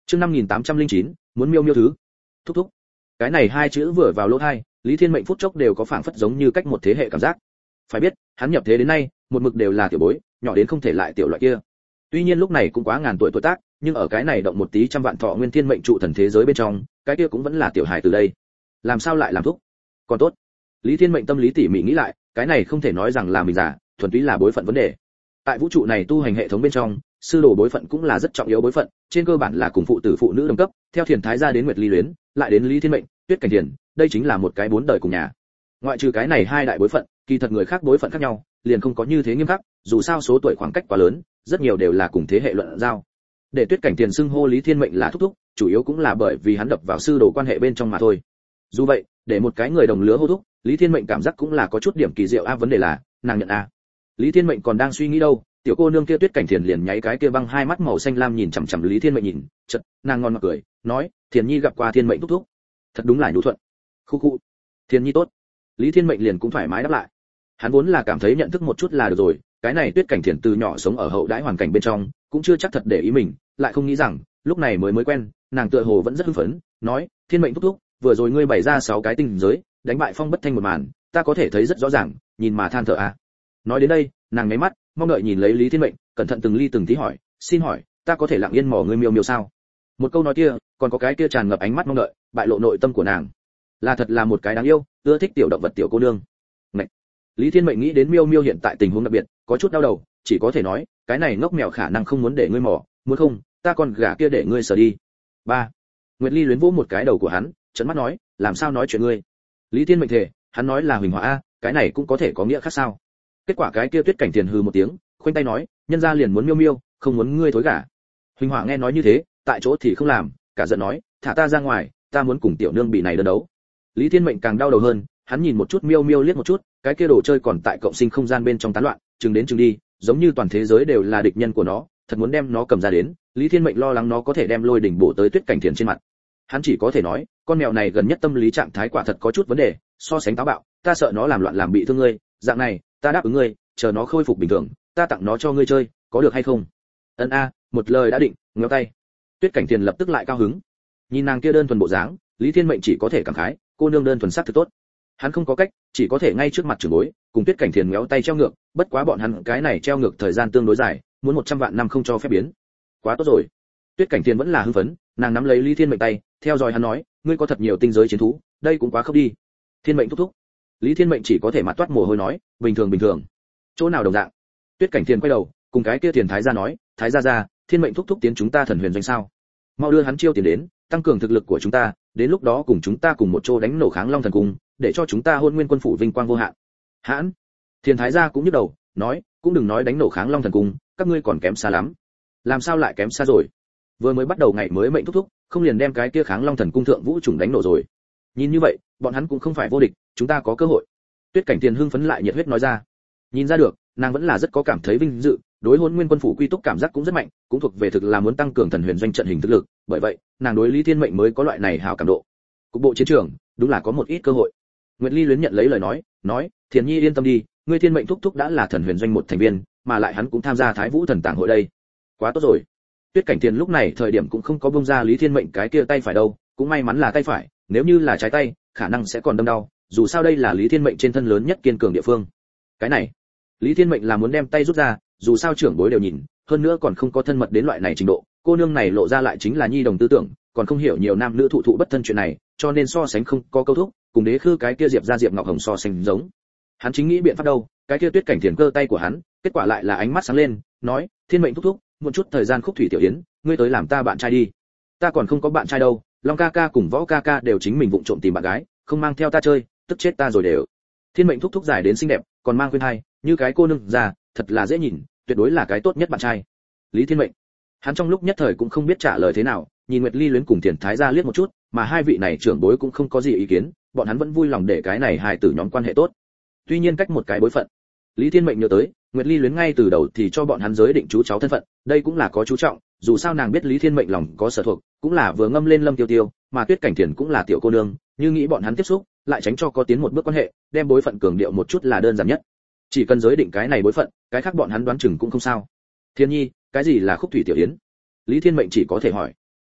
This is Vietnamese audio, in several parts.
Chương 5809, muốn miêu miêu thứ. Thúc thúc. Cái này hai chữ vừa vào lỗ tai, Lý Thiên Mệnh phút chốc đều có phảng phất giống như cách một thế hệ cảm giác. Phải biết, hắn nhập thế đến nay, một mực đều là tiểu bối, nhỏ đến không thể lại tiểu loại kia. Tuy nhiên lúc này cũng quá ngàn tuổi tuổi tác, nhưng ở cái này động một tí trăm vạn thọ nguyên thiên mệnh trụ thần thế giới bên trong, cái kia cũng vẫn là tiểu hài từ đây. Làm sao lại làm thúc? Còn tốt. Lý Thiên Mệnh tâm lý tỉ mỉ nghĩ lại, cái này không thể nói rằng là mình giả, thuần túy là bối phận vấn đề. Tại vũ trụ này tu hành hệ thống bên trong, sư đồ bối phận cũng là rất trọng yếu bối phận, trên cơ bản là cùng phụ tử phụ nữ đồng cấp, theo Thiền Thái gia đến Nguyệt Ly Luyến, lại đến Lý Thiên Mệnh, Tuyết Cảnh Thiền, đây chính là một cái bốn đời cùng nhà. Ngoại trừ cái này hai đại bối phận, kỳ thật người khác bối phận khác nhau, liền không có như thế nghiêm khắc, dù sao số tuổi khoảng cách quá lớn, rất nhiều đều là cùng thế hệ luận giao. Để Tuyết Cảnh Thiền xưng hô Lý Thiên Mệnh là thúc thúc, chủ yếu cũng là bởi vì hắn đập vào sư đồ quan hệ bên trong mà thôi. Dù vậy, để một cái người đồng lứa hô thúc, Lý Thiên Mệnh cảm giác cũng là có chút điểm kỳ diệu a, vấn đề là, nàng nhận a. Lý Thiên Mệnh còn đang suy nghĩ đâu, tiểu cô nương kia Tuyết Cảnh Thiền liền nháy cái kia băng hai mắt màu xanh lam nhìn chằm chằm Lý Thiên Mệnh nhìn, chợt, nàng ngon mặt cười, nói, Thiền Nhi gặp qua Thiên Mệnh thúc thúc. Thật đúng là nhu thuận. Khu khu. Thiền Nhi tốt. Lý Thiên Mệnh liền cũng thoải mái đáp lại. Hắn vốn là cảm thấy nhận thức một chút là được rồi, cái này Tuyết Cảnh Thiền từ nhỏ sống ở hậu đãi hoàn cảnh bên trong, cũng chưa chắc thật để ý mình, lại không nghĩ rằng, lúc này mới quen, nàng tựa hồ vẫn rất hưng phấn, nói, Thiên Mệnh thúc thúc, vừa rồi ngươi bày ra 6 cái tinh giới, đánh bại Phong Bất Thanh một màn, ta có thể thấy rất rõ ràng, nhìn mà than thở a. Nói đến đây, nàng nháy mắt, mong đợi nhìn lấy Lý Thiên Mệnh, cẩn thận từng ly từng tí hỏi, xin hỏi, ta có thể lặng yên mò ngươi miêu miêu sao? Một câu nói kia, còn có cái kia tràn ngập ánh mắt mong đợi, bại lộ nội tâm của nàng. Là thật là một cái đáng yêu, ưa thích tiểu động vật tiểu cô nương. Ngậy. Lý Thiên Mệnh nghĩ đến miêu miêu hiện tại tình huống đặc biệt, có chút đau đầu, chỉ có thể nói, cái này ngốc mèo khả năng không muốn để ngươi mò, muốn không, ta còn gả kia để ngươi sờ đi. 3. Nguyệt Ly Luyến vỗ một cái đầu của hắn, trấn mắt nói, làm sao nói chuyện ngươi? Lý Thiên Mệnh thề, hắn nói là huỳnh hỏa a, cái này cũng có thể có nghĩa khác sao? Kết quả cái kia Tuyết Cảnh Thiền hừ một tiếng, khoanh tay nói, nhân gia liền muốn miêu miêu, không muốn ngươi thối gả. Huỳnh hỏa nghe nói như thế, tại chỗ thì không làm, cả giận nói, thả ta ra ngoài, ta muốn cùng tiểu nương bị này đơn đấu. Lý Thiên Mệnh càng đau đầu hơn, hắn nhìn một chút miêu miêu liếc một chút, cái kia đồ chơi còn tại cộng sinh không gian bên trong tán loạn, chừng đến chừng đi, giống như toàn thế giới đều là địch nhân của nó, thật muốn đem nó cầm ra đến, Lý Thiên Mệnh lo lắng nó có thể đem lôi đỉnh bổ tới Tuyết Cảnh Thiền trên mặt. Hắn chỉ có thể nói, con mèo này gần nhất tâm lý trạng thái quả thật có chút vấn đề, so sánh táo bạo, ta sợ nó làm loạn làm bị thương ngươi, dạng này, ta đáp ứng ngươi, chờ nó khôi phục bình thường, ta tặng nó cho ngươi chơi, có được hay không? Ân a, một lời đã định, ngéo tay. Tuyết Cảnh Thiền lập tức lại cao hứng. Nhìn nàng kia đơn thuần bộ dáng, Lý Thiên Mệnh chỉ có thể cảm khái, cô nương đơn thuần sắc thực tốt. Hắn không có cách, chỉ có thể ngay trước mặt trưởng bối, cùng Tuyết Cảnh Thiền ngéo tay treo ngược, bất quá bọn hắn cái này treo ngược thời gian tương đối dài, muốn 100 vạn năm không cho phép biến. Quá tốt rồi. Tuyết Cảnh Thiền vẫn là hưng phấn, nàng nắm lấy Lý Thiên Mệnh tay, theo dõi hắn nói, ngươi có thật nhiều tinh giới chiến thú, đây cũng quá khốc đi. Thiên Mệnh thúc thúc. Lý Thiên Mệnh chỉ có thể mặt toát mồ hôi nói, bình thường. Chỗ nào đồng dạng? Tuyết Cảnh Thiền quay đầu, cùng cái kia Thiền Thái gia nói, Thái gia gia, Thiên Mệnh thúc thúc tiến chúng ta Thần Huyền doanh sao? Mau đưa hắn chiêu tiền đến, tăng cường thực lực của chúng ta, đến lúc đó cùng chúng ta cùng một chỗ đánh nổ Kháng Long thần cung, để cho chúng ta Hôn Nguyên quân phủ vinh quang vô hạn. Hãn. Thiền Thái gia cũng nhức đầu, nói, cũng đừng nói đánh nổ Kháng Long thần cung, các ngươi còn kém xa lắm. Làm sao lại kém xa rồi? Vừa mới bắt đầu ngày mới mệnh thúc thúc, không liền đem cái kia Kháng Long thần cung thượng vũ trùng đánh nổ rồi. Nhìn như vậy, bọn hắn cũng không phải vô địch, chúng ta có cơ hội. Tuyết Cảnh Thiền hưng phấn lại nhiệt huyết nói ra. Nhìn ra được, nàng vẫn là rất có cảm thấy vinh dự, đối Hôn Nguyên quân phủ quy túc cảm giác cũng rất mạnh, cũng thuộc về thực là muốn tăng cường Thần Huyền doanh trận hình thực lực, bởi vậy, nàng đối Lý Thiên Mệnh mới có loại này hảo cảm độ. Cục bộ chiến trường, đúng là có một ít cơ hội. Nguyệt Ly Luyến nhận lấy lời nói, Thiền Nhi yên tâm đi, ngươi Thiên Mệnh thúc thúc đã là Thần Huyền doanh một thành viên, mà lại hắn cũng tham gia Thái Vũ thần tàng hội đây. Quá tốt rồi. Tuyết Cảnh Thiền lúc này thời điểm cũng không có buông ra Lý Thiên Mệnh cái kia tay phải đâu, cũng may mắn là tay phải, nếu như là trái tay, khả năng sẽ còn đâm đau, dù sao đây là Lý Thiên Mệnh trên thân lớn nhất kiên cường địa phương. Cái này, Lý Thiên Mệnh là muốn đem tay rút ra, dù sao trưởng bối đều nhìn, hơn nữa còn không có thân mật đến loại này trình độ, cô nương này lộ ra lại chính là nhi đồng tư tưởng, còn không hiểu nhiều nam nữ thụ bất thân chuyện này, cho nên so sánh không có câu thúc, cùng Đế Khư cái kia Diệp gia Diệp Ngọc Hồng so sánh giống. Hắn chính nghĩ biện pháp đâu, cái kia Tuyết Cảnh Thiền cơ tay của hắn, kết quả lại là ánh mắt sáng lên, nói, Thiên Mệnh thúc thúc, một chút thời gian Khúc Thủy tiểu yến, ngươi tới làm ta bạn trai đi. Ta còn không có bạn trai đâu, Long ca ca cùng Võ ca ca đều chính mình vụng trộm tìm bạn gái, không mang theo ta chơi, tức chết ta rồi đều. Thiên Mệnh thúc thúc dài đến xinh đẹp, còn mang khuyên hai, như cái cô nương già, thật là dễ nhìn, tuyệt đối là cái tốt nhất bạn trai. Lý Thiên Mệnh, hắn trong lúc nhất thời cũng không biết trả lời thế nào, nhìn Nguyệt Ly Luyến cùng Thiền Thái gia liếc một chút, mà hai vị này trưởng bối cũng không có gì ý kiến, bọn hắn vẫn vui lòng để cái này hài tử nhóm quan hệ tốt. Tuy nhiên cách một cái bối phận, Lý Thiên Mệnh nhớ tới, Nguyệt Ly Luyến ngay từ đầu thì cho bọn hắn giới định chú cháu thân phận, đây cũng là có chú trọng, dù sao nàng biết Lý Thiên Mệnh lòng có sở thuộc, cũng là vừa ngâm lên Lâm Tiêu Tiêu, mà Tuyết Cảnh Thiền cũng là tiểu cô nương, như nghĩ bọn hắn tiếp xúc, lại tránh cho có tiến một bước quan hệ, đem bối phận cường điệu một chút là đơn giản nhất. Chỉ cần giới định cái này bối phận, cái khác bọn hắn đoán chừng cũng không sao. Thiên Nhi, cái gì là Khúc Thủy tiểu yến? Lý Thiên Mệnh chỉ có thể hỏi.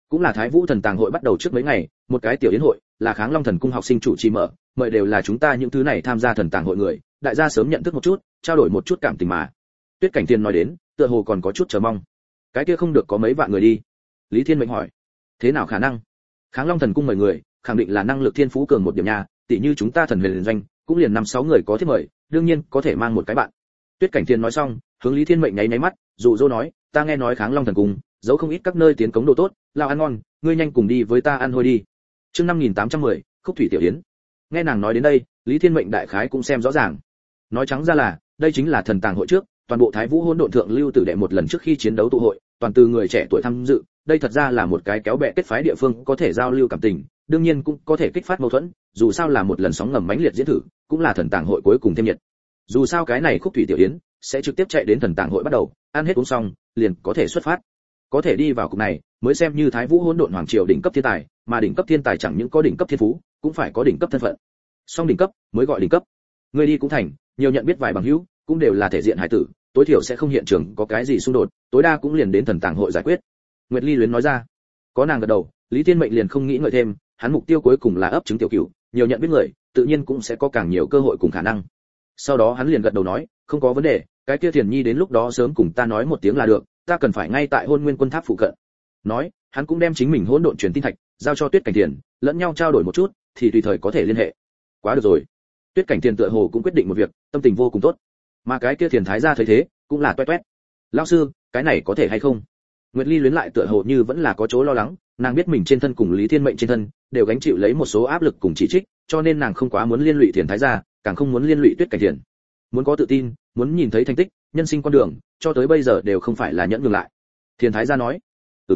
cũng là Thái Vũ Thần Tàng hội bắt đầu trước mấy ngày, một cái tiểu yến hội, là Kháng Long Thần cung học sinh chủ trì mở, mời đều là chúng ta những thứ này tham gia Thần Tàng hội người, đại gia sớm nhận thức một chút, trao đổi một chút cảm tình mà. Tuyết Cảnh Thiên nói đến, tựa hồ còn có chút chờ mong. Cái kia không được có mấy vạn người đi? Lý Thiên Mệnh hỏi. Thế nào khả năng? Kháng Long Thần cung mời người, khẳng định là năng lực thiên phú cường một điểm nhà, tỷ như chúng ta Thần Huyền Doanh, cũng liền 5-6 người có thể mời, đương nhiên có thể mang một cái bạn. Tuyết Cảnh Thiên nói xong, hướng Lý Thiên Mệnh nháy mắt, dụ dỗ nói, ta nghe nói Kháng Long Thần cung giấu không ít các nơi tiến cống đồ tốt, lao ăn ngon, ngươi nhanh cùng đi với ta ăn thôi đi. Chương 5810, Khúc Thủy Tiểu Yến. Nghe nàng nói đến đây, Lý Thiên Mệnh đại khái cũng xem rõ ràng. Nói trắng ra là, đây chính là Thần Tàng hội trước, toàn bộ Thái Vũ Hỗn Độn Thượng lưu tử đệ một lần trước khi chiến đấu tụ hội, toàn từ người trẻ tuổi tham dự, đây thật ra là một cái kéo bè kết phái địa phương, có thể giao lưu cảm tình, đương nhiên cũng có thể kích phát mâu thuẫn, dù sao là một lần sóng ngầm mãnh liệt diễn thử, cũng là Thần Tàng hội cuối cùng thêm nhiệt. Dù sao cái này Khúc Thủy Tiểu Yến sẽ trực tiếp chạy đến Thần Tàng hội bắt đầu, ăn hết uống xong, liền có thể xuất phát. Có thể đi vào cục này, mới xem như Thái Vũ Hỗn Độn hoàng triều đỉnh cấp thiên tài, mà đỉnh cấp thiên tài chẳng những có đỉnh cấp thiên phú, cũng phải có đỉnh cấp thân phận. Song đỉnh cấp mới gọi đỉnh cấp. Người đi cũng thành, nhiều nhận biết vài bằng hữu, cũng đều là thể diện hải tử, tối thiểu sẽ không hiện trường có cái gì xung đột, tối đa cũng liền đến Thần Tàng hội giải quyết. Nguyệt Ly Luyến nói ra. Có nàng gật đầu, Lý Thiên Mệnh liền không nghĩ ngợi thêm, hắn mục tiêu cuối cùng là ấp trứng tiểu cửu, nhiều nhận biết người, tự nhiên cũng sẽ có càng nhiều cơ hội cùng khả năng. Sau đó hắn liền gật đầu nói, không có vấn đề, cái kia Thiền Nhi đến lúc đó sớm cùng ta nói một tiếng là được, ta cần phải ngay tại Hôn Nguyên Quân Tháp phụ cận. Nói, hắn cũng đem chính mình hỗn độn truyền tin thạch giao cho Tuyết Cảnh Thiền, lẫn nhau trao đổi một chút, thì tùy thời có thể liên hệ. Quá được rồi. Tuyết Cảnh Thiền tựa hồ cũng quyết định một việc, tâm tình vô cùng tốt. Mà cái kia Thiền Thái gia thấy thế, cũng là toét toét. Lão sư, cái này có thể hay không? Nguyệt Ly Luyến lại tựa hồ như vẫn là có chỗ lo lắng, nàng biết mình trên thân cùng Lý Thiên Mệnh trên thân đều gánh chịu lấy một số áp lực cùng chỉ trích, cho nên nàng không quá muốn liên lụy Thiền Thái gia, càng không muốn liên lụy Tuyết Cảnh Thiền. Muốn có tự tin, muốn nhìn thấy thành tích, nhân sinh con đường, cho tới bây giờ đều không phải là nhẫn nhường lại. Thiền Thái gia nói,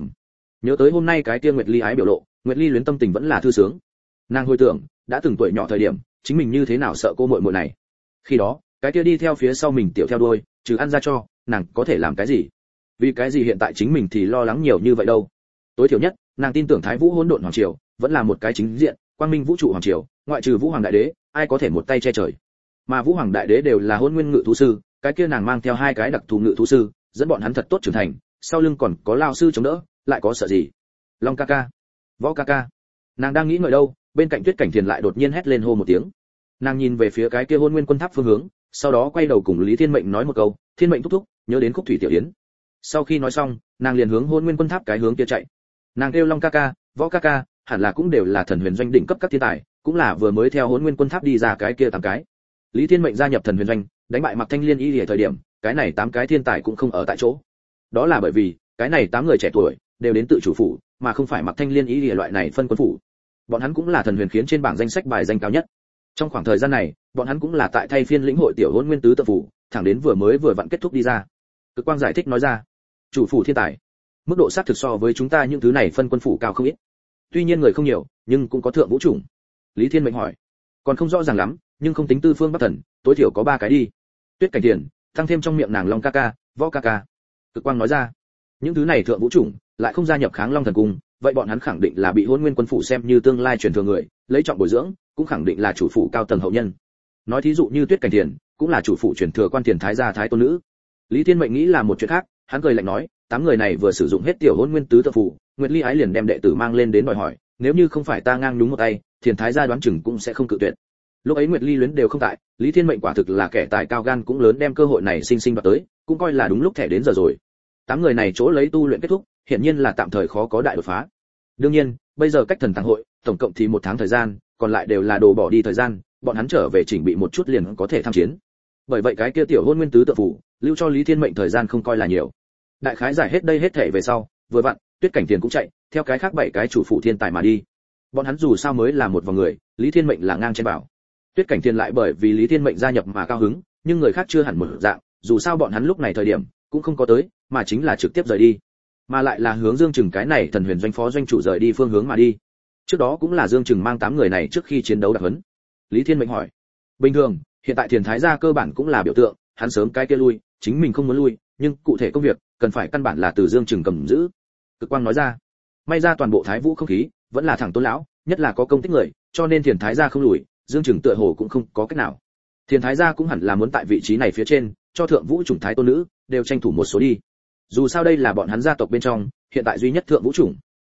nhớ tới hôm nay cái kia Nguyệt Ly ái biểu lộ, Nguyệt Ly Luyến tâm tình vẫn là thư sướng. Nàng hồi tưởng, đã từng tuổi nhỏ thời điểm, chính mình như thế nào sợ cô muội muội này. Khi đó, cái kia đi theo phía sau mình tiểu theo đuôi, trừ ăn ra cho, nàng có thể làm cái gì? Vì cái gì hiện tại chính mình thì lo lắng nhiều như vậy đâu? Tối thiểu nhất, nàng tin tưởng Thái Vũ Hỗn Độn hoàng triều vẫn là một cái chính diện, quang minh vũ trụ hoàng triều, ngoại trừ Vũ Hoàng đại đế, ai có thể một tay che trời. Mà Vũ Hoàng đại đế đều là Hỗn Nguyên ngự thú sư, cái kia nàng mang theo hai cái đặc thù ngự thú sư, dẫn bọn hắn thật tốt trưởng thành, sau lưng còn có lão sư chống đỡ, lại có sợ gì? Long ca ca, Võ ca ca. Nàng đang nghĩ ngợi đâu, bên cạnh Tuyết Cảnh Thiền lại đột nhiên hét lên hô một tiếng. Nàng nhìn về phía cái kia Hôn Nguyên Quân Tháp phương hướng, sau đó quay đầu cùng Lý Thiên Mệnh nói một câu, Thiên Mệnh thúc thúc, nhớ đến Khúc Thủy Tiểu Yến. Sau khi nói xong, nàng liền hướng Hôn Nguyên Quân Tháp cái hướng kia chạy. Nàng kêu Long ca ca, Võ ca ca, hẳn là cũng đều là Thần Huyền Doanh đỉnh cấp các thiên tài, cũng là vừa mới theo Hôn Nguyên Quân Tháp đi ra cái kia 8 cái. Lý Thiên Mệnh gia nhập Thần Huyền Doanh, đánh bại Mạc Thanh Liên y ở thời điểm, cái này 8 cái thiên tài cũng không ở tại chỗ. Đó là bởi vì, cái này 8 người trẻ tuổi đều đến tự chủ phủ, mà không phải Mạc Thanh Liên y loại này phân quân phủ. Bọn hắn cũng là Thần Huyền khiến trên bảng danh sách bài danh cao nhất. Trong khoảng thời gian này, bọn hắn cũng là tại thay phiên lĩnh hội tiểu Hôn Nguyên tứ tự phủ, thẳng đến vừa vặn kết thúc đi ra. Cực Quang giải thích nói ra, chủ phủ thiên tài, mức độ sát thực so với chúng ta những thứ này phân quân phủ cao không ít. Tuy nhiên người không nhiều, nhưng cũng có thượng vũ chủng. Lý Thiên Mệnh hỏi, còn không rõ ràng lắm, nhưng không tính Tư Phương Bắc Thần, tối thiểu có 3 cái đi. Tuyết Cảnh Thiền tăng thêm trong miệng nàng Long ca ca, Võ ca ca. Cực Quang nói ra, những thứ này thượng vũ chủng lại không gia nhập Kháng Long Thần cung, vậy bọn hắn khẳng định là bị Hôn Nguyên quân phủ xem như tương lai truyền thừa người, lấy trọng bồi dưỡng, cũng khẳng định là chủ phủ cao tầng hậu nhân. Nói thí dụ như Tuyết Cảnh Thiền, cũng là chủ phủ truyền thừa quan tiền thái gia thái tôn nữ. Lý Thiên Mệnh nghĩ là một chuyện khác, hắn cười lạnh nói, 8 người này vừa sử dụng hết tiểu Hôn Nguyên tứ tự phủ, Nguyệt Ly ái liền đem đệ tử mang lên đến đòi hỏi, nếu như không phải ta ngang nhúng một tay, Thiền thái gia đoán chừng cũng sẽ không cự tuyệt. Lúc ấy Nguyệt Ly Luyến đều không tại, Lý Thiên Mệnh quả thực là kẻ tài cao gan cũng lớn, đem cơ hội này sinh đoạt tới, cũng coi là đúng lúc thẻ đến giờ rồi. 8 người này chỗ lấy tu luyện kết thúc, hiện nhiên là tạm thời khó có đại đột phá. Đương nhiên, bây giờ cách Thần Tàng hội, tổng cộng thì 1 tháng thời gian, còn lại đều là đồ bỏ đi thời gian, bọn hắn trở về chỉnh bị một chút liền có thể tham chiến. Bởi vậy cái kia tiểu Hôn Nguyên tứ tự phủ, lưu cho Lý Thiên Mệnh thời gian không coi là nhiều. Đại khái giải hết đây hết thể về sau, vừa vặn, Tuyết Cảnh Thiền cũng chạy, theo cái khác 7 cái chủ phụ thiên tài mà đi. Bọn hắn dù sao mới là một vòng người, Lý Thiên Mệnh là ngang trên bảo. Tuyết Cảnh Thiền lại bởi vì Lý Thiên Mệnh gia nhập mà cao hứng, nhưng người khác chưa hẳn một dạng, dù sao bọn hắn lúc này thời điểm cũng không có tới, mà chính là trực tiếp rời đi, mà lại là hướng Dương Trừng cái này Thần Huyền Doanh phó doanh chủ rời đi phương hướng mà đi. Trước đó cũng là Dương Trừng mang 8 người này trước khi chiến đấu đặc huấn. Lý Thiên Mệnh hỏi, bình thường, hiện tại Thiền thái gia cơ bản cũng là biểu tượng, hắn sớm cái kia lui, chính mình không muốn lui, nhưng cụ thể công việc cần phải căn bản là từ Dương Trừng cầm giữ. Cực Quang nói ra, may ra toàn bộ Thái Vũ không khí vẫn là thẳng Tôn lão, nhất là có công tích người, cho nên Thiền thái gia không lùi, Dương Trừng tựa hồ cũng không có cách nào. Thiền thái gia cũng hẳn là muốn tại vị trí này phía trên, cho thượng vũ chủng thái tôn nữ đều tranh thủ một số đi. Dù sao đây là bọn hắn gia tộc bên trong hiện tại duy nhất thượng vũ chủng.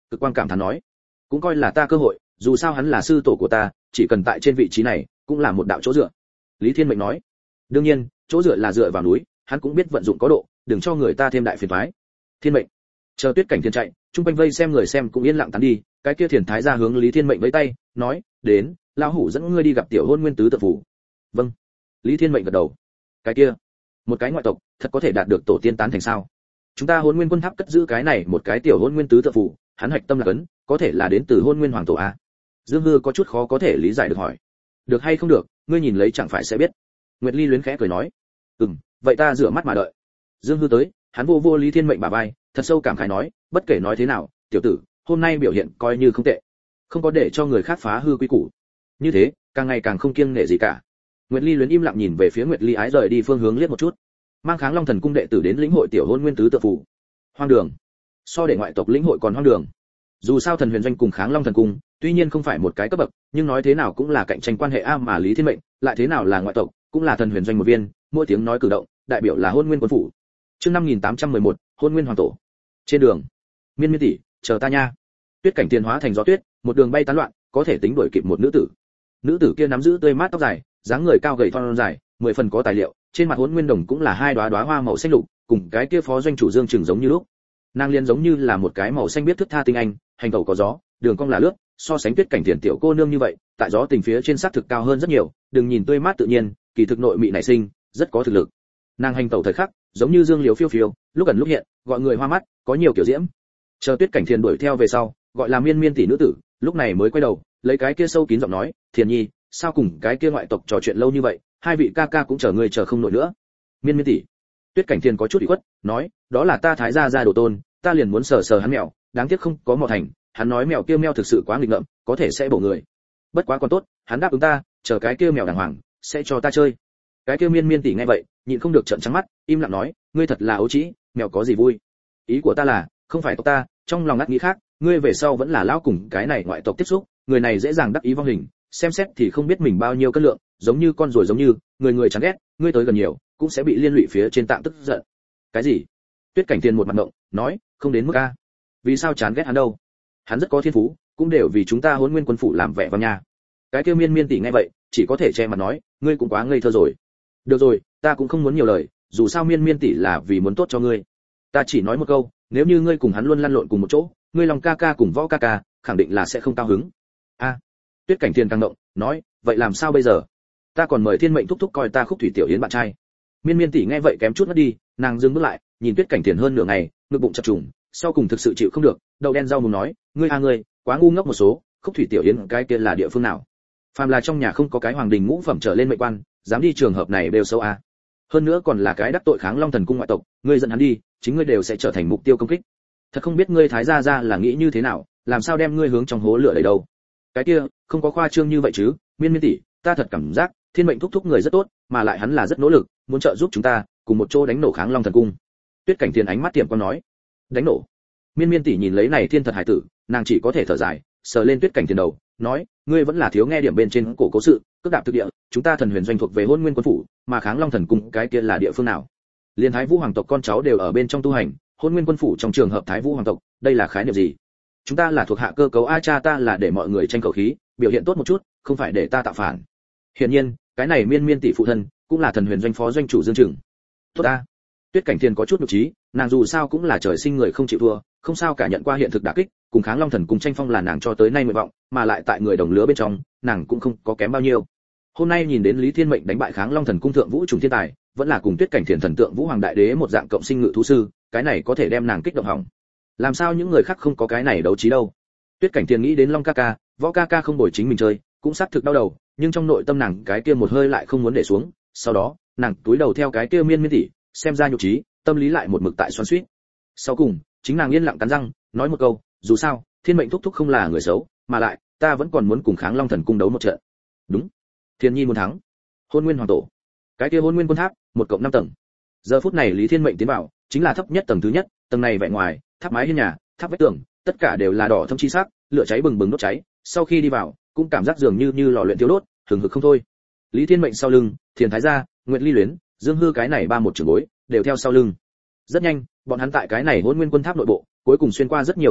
Cực Quang cảm thán nói, cũng coi là ta cơ hội, dù sao hắn là sư tổ của ta, chỉ cần tại trên vị trí này, cũng là một đạo chỗ dựa. Lý Thiên Mệnh nói, đương nhiên, chỗ dựa là dựa vào núi, hắn cũng biết vận dụng có độ, đừng cho người ta thêm đại phiền toái. Thiên Mệnh, chờ Tuyết Cảnh Thiên chạy, trung quanh vây xem người xem cũng yên lặng tán đi, cái kia Thiền Thái ra hướng Lý Thiên Mệnh vẫy tay, nói, đến, lão hủ dẫn ngươi đi gặp tiểu Hôn Nguyên tứ tự phủ. Vâng. Lý Thiên Mệnh gật đầu. Cái kia, một cái ngoại tộc, thật có thể đạt được tổ tiên tán thành sao? Chúng ta Hôn Nguyên quân tháp cất giữ cái này một cái tiểu Hôn Nguyên tứ tự phủ, hắn hạch tâm là cấn, có thể là đến từ Hôn Nguyên hoàng tổ a. Dương Hư có chút khó có thể lý giải được hỏi, được hay không được, ngươi nhìn lấy chẳng phải sẽ biết. Nguyệt Ly luyến khẽ cười nói, vậy ta rửa mắt mà đợi. Dương Hư tới, hắn vô vô Lý Thiên Mệnh bả vai, thật sâu cảm khái nói, bất kể nói thế nào, tiểu tử, hôm nay biểu hiện coi như không tệ, không có để cho người khác phá hư quy củ. Như thế, càng ngày càng không kiêng nể gì cả. Nguyệt Ly luyến im lặng nhìn về phía Nguyệt Ly ái rời đi phương hướng liếc một chút, mang Kháng Long Thần cung đệ tử đến lĩnh hội tiểu Hôn Nguyên tứ tự phủ. Hoang đường, so để ngoại tộc lĩnh hội còn hoang đường. Dù sao Thần Huyền Doanh cùng Kháng Long Thần cung, tuy nhiên không phải một cái cấp bậc, nhưng nói thế nào cũng là cạnh tranh quan hệ a, mà Lý Thiên Mệnh lại thế nào là ngoại tộc, cũng là Thần Huyền Doanh một viên, mỗi tiếng nói cử động, đại biểu là Hôn Nguyên quân phủ. Chương 5811, Hôn Nguyên hoàng tổ. Trên đường, Miên Miên tỷ, chờ ta nha. Tuyết Cảnh Tiền hóa thành gió tuyết, một đường bay tán loạn, có thể tính đuổi kịp một nữ tử. Nữ tử kia nắm giữ tươi mát tóc dài, dáng người cao gầy thon dài, 10 phần có tài liệu, trên mặt Hôn Nguyên đồng cũng là hai đóa đóa hoa màu xanh lục, cùng cái kia phó doanh chủ Dương Trừng giống như lúc. Nàng liên giống như là một cái màu xanh biết thước tha tinh anh, hành tẩu có gió, đường cong là lướt, so sánh Tuyết Cảnh Tiền tiểu cô nương như vậy, tại gió tình phía trên sắc thực cao hơn rất nhiều, đừng nhìn tươi mát tự nhiên, kỳ thực nội mị nảy sinh, rất có thực lực. Nàng hành tẩu thời khắc, giống như dương liễu phiêu phiêu, lúc ẩn lúc hiện, gọi người hoa mắt, có nhiều kiểu diễm. Chờ Tuyết Cảnh Tiền đuổi theo về sau, gọi là Miên Miên tỷ nữ tử, lúc này mới quay đầu, lấy cái kia sâu kín giọng nói, Thiền Nhi, sao cùng cái kia ngoại tộc trò chuyện lâu như vậy, hai vị ca ca cũng chờ ngươi chờ không nổi nữa. Miên Miên tỷ. Tuyết Cảnh Tiền có chút ủy khuất, nói, đó là ta Thái gia gia đồ tôn, ta liền muốn sờ sờ hắn mèo, đáng tiếc không có mò thành, hắn nói mèo kia meo thực sự quá nghịch ngợm, có thể sẽ bổ người. Bất quá còn tốt, hắn đáp ứng ta, chờ cái kia mèo đàng hoàng, sẽ cho ta chơi. Cái kia Miên Miên tỷ nghe vậy, nhịn không được trợn trắng mắt, im lặng nói, ngươi thật là ấu trĩ, mèo có gì vui? Ý của ta là, không phải tộc ta, trong lòng ngắt nghĩ khác, ngươi về sau vẫn là lão cùng cái này ngoại tộc tiếp xúc, người này dễ dàng đắc ý vong hình, xem xét thì không biết mình bao nhiêu cân lượng, giống như con ruồi giống như, người người chán ghét, ngươi tới gần nhiều, cũng sẽ bị liên lụy phía trên tạm tức giận. Cái gì? Tuyết Cảnh Tiền một mặt ngộng, nói, không đến mức a. Vì sao chán ghét hắn đâu? Hắn rất có thiên phú, cũng đều vì chúng ta Hôn Nguyên quân phủ làm vẻ vang nha. Cái kia Miên Miên tỷ nghe vậy, chỉ có thể che mặt nói, ngươi cũng quá ngây thơ rồi. Được rồi, ta cũng không muốn nhiều lời, dù sao Miên Miên tỷ là vì muốn tốt cho ngươi. Ta chỉ nói một câu, nếu như ngươi cùng hắn luôn lăn lộn cùng một chỗ, ngươi lòng ca ca cùng Võ ca ca, khẳng định là sẽ không cao hứng. A. Tuyết Cảnh Tiền càng động, nói, vậy làm sao bây giờ? Ta còn mời Thiên Mệnh thúc thúc coi ta Khúc Thủy tiểu yến bạn trai. Miên Miên tỷ nghe vậy kém chút ngất đi, nàng dừng bước lại, nhìn Tuyết Cảnh Tiền hơn nửa ngày, ngực bụng chập trùng, sau cùng thực sự chịu không được, đầu đen rau mùng nói, ngươi, quá ngu ngốc một số, Khúc Thủy tiểu yến cái kia là địa phương nào? Phàm là trong nhà không có cái hoàng đình ngũ phẩm trở lên mệnh quan, dám đi trường hợp này đều xấu a. Hơn nữa còn là cái đắc tội Kháng Long Thần cung ngoại tộc, ngươi dẫn hắn đi, chính ngươi đều sẽ trở thành mục tiêu công kích. Thật không biết ngươi Thái gia gia là nghĩ như thế nào, làm sao đem ngươi hướng trong hố lửa đầy đâu? Cái kia, không có khoa trương như vậy chứ, Miên Miên tỷ, ta thật cảm giác, Thiên Mệnh thúc thúc người rất tốt, mà lại hắn là rất nỗ lực, muốn trợ giúp chúng ta, cùng một chỗ đánh nổ Kháng Long Thần cung. Tuyết Cảnh Tiền ánh mắt tiệm con nói, đánh nổ. Miên Miên tỷ nhìn lấy này thiên thật hải tử, nàng chỉ có thể thở dài, sờ lên Tuyết Cảnh Tiền đầu, nói, ngươi vẫn là thiếu nghe điểm bên trên cổ cố sự, cước đạp thực địa, chúng ta Thần Huyền Doanh thuộc về Hôn Nguyên quân phủ, mà Kháng Long Thần cung cái kia là địa phương nào? Liên Thái Vũ hoàng tộc con cháu đều ở bên trong tu hành, Hôn Nguyên quân phủ trong trường hợp Thái Vũ hoàng tộc, đây là khái niệm gì? Chúng ta là thuộc hạ cơ cấu a, cha ta là để mọi người tranh khẩu khí, biểu hiện tốt một chút, không phải để ta tạo phản. Hiển nhiên, cái này Miên Miên tỷ phụ thân, cũng là Thần Huyền Doanh phó doanh chủ Dương Trừng. Tốt a. Tuyết Cảnh Tiền có chút nhục trí, nàng dù sao cũng là trời sinh người không chịu thua, không sao cả nhận qua hiện thực đả kích, cùng Kháng Long Thần cùng tranh phong là nàng cho tới nay nguyện vọng, mà lại tại người đồng lứa bên trong, nàng cũng không có kém bao nhiêu. Hôm nay nhìn đến Lý Thiên Mệnh đánh bại Kháng Long Thần cung thượng vũ trùng thiên tài, vẫn là cùng Tuyết Cảnh Tiền thần tượng Vũ Hoàng đại đế một dạng cộng sinh ngự thú sư, cái này có thể đem nàng kích động hỏng. Làm sao những người khác không có cái này đấu trí đâu? Tuyết Cảnh Tiền nghĩ đến Long ca ca, Võ ca ca không bồi chính mình chơi, cũng xác thực đau đầu, nhưng trong nội tâm nàng cái kia một hơi lại không muốn để xuống, sau đó, nàng túi đầu theo cái kia Miên Miên tỷ, xem ra nhục trí, tâm lý lại một mực tại xoắn xuýt. Sau cùng, chính nàng yên lặng cắn răng, nói một câu, dù sao, Thiên Mệnh thúc thúc không là người xấu, mà lại, ta vẫn còn muốn cùng Kháng Long Thần cung đấu một trận. Đúng, Thiên Nhi muốn thắng. Hôn Nguyên hoàng tổ, cái kia Hôn Nguyên quân tháp, 1+5 tầng. Giờ phút này Lý Thiên Mệnh tiến vào, chính là thấp nhất tầng thứ nhất, tầng này vẻ ngoài, tháp mái hiên nhà, tháp vách tường, tất cả đều là đỏ thâm chi sắc, lửa cháy bừng bừng đốt cháy, sau khi đi vào, cũng cảm giác dường như lò luyện thiêu đốt, hừng hực không thôi. Lý Thiên Mệnh sau lưng, Thiền Thái gia, Nguyệt Ly Luyến, Dương Hư cái này ba một trưởng bối, đều theo sau lưng. Rất nhanh, bọn hắn tại cái này Hôn Nguyên quân tháp nội bộ, cuối cùng xuyên qua rất nhiều hỏa đạo,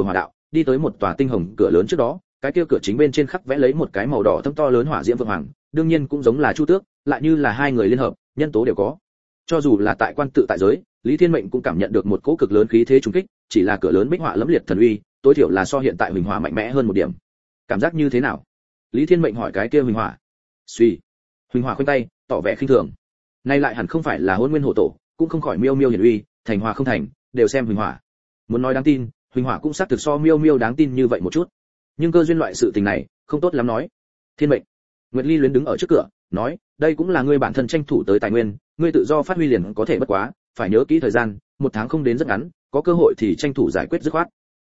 đi tới một tòa tinh hồng cửa lớn trước đó, cái kia cửa chính bên trên khắc vẽ lấy một cái màu đỏ thẫm to lớn hỏa diễm vượng hoàng, đương nhiên cũng giống là Chu Tước, lại như là hai người liên hợp, nhân tố đều có. Cho dù là tại quan tự tại giới, Lý Thiên Mệnh cũng cảm nhận được một cỗ cực lớn khí thế trùng kích, chỉ là cửa lớn bích họa lẫm liệt thần uy, tối thiểu là so hiện tại huỳnh hỏa mạnh mẽ hơn một điểm. Cảm giác như thế nào? Lý Thiên Mệnh hỏi cái kia huỳnh hỏa. Suy. Huỳnh hỏa khoanh tay, tỏ vẻ khinh thường. Nay lại hẳn không phải là Hỗn Nguyên Hổ Tổ, cũng không khỏi Miêu Miêu hiển uy, thành hòa không thành, đều xem huỳnh hỏa. Muốn nói đáng tin, huỳnh hỏa cũng xác thực so Miêu Miêu đáng tin như vậy một chút. Nhưng cơ duyên loại sự tình này, không tốt lắm nói. Thiên Mệnh. Nguyệt Ly Luyến đứng ở trước cửa, nói, đây cũng là ngươi bản thân tranh thủ tới tài nguyên, ngươi tự do phát huy liền có thể bất quá, phải nhớ kỹ thời gian, một tháng không đến rất ngắn, có cơ hội thì tranh thủ giải quyết dứt khoát.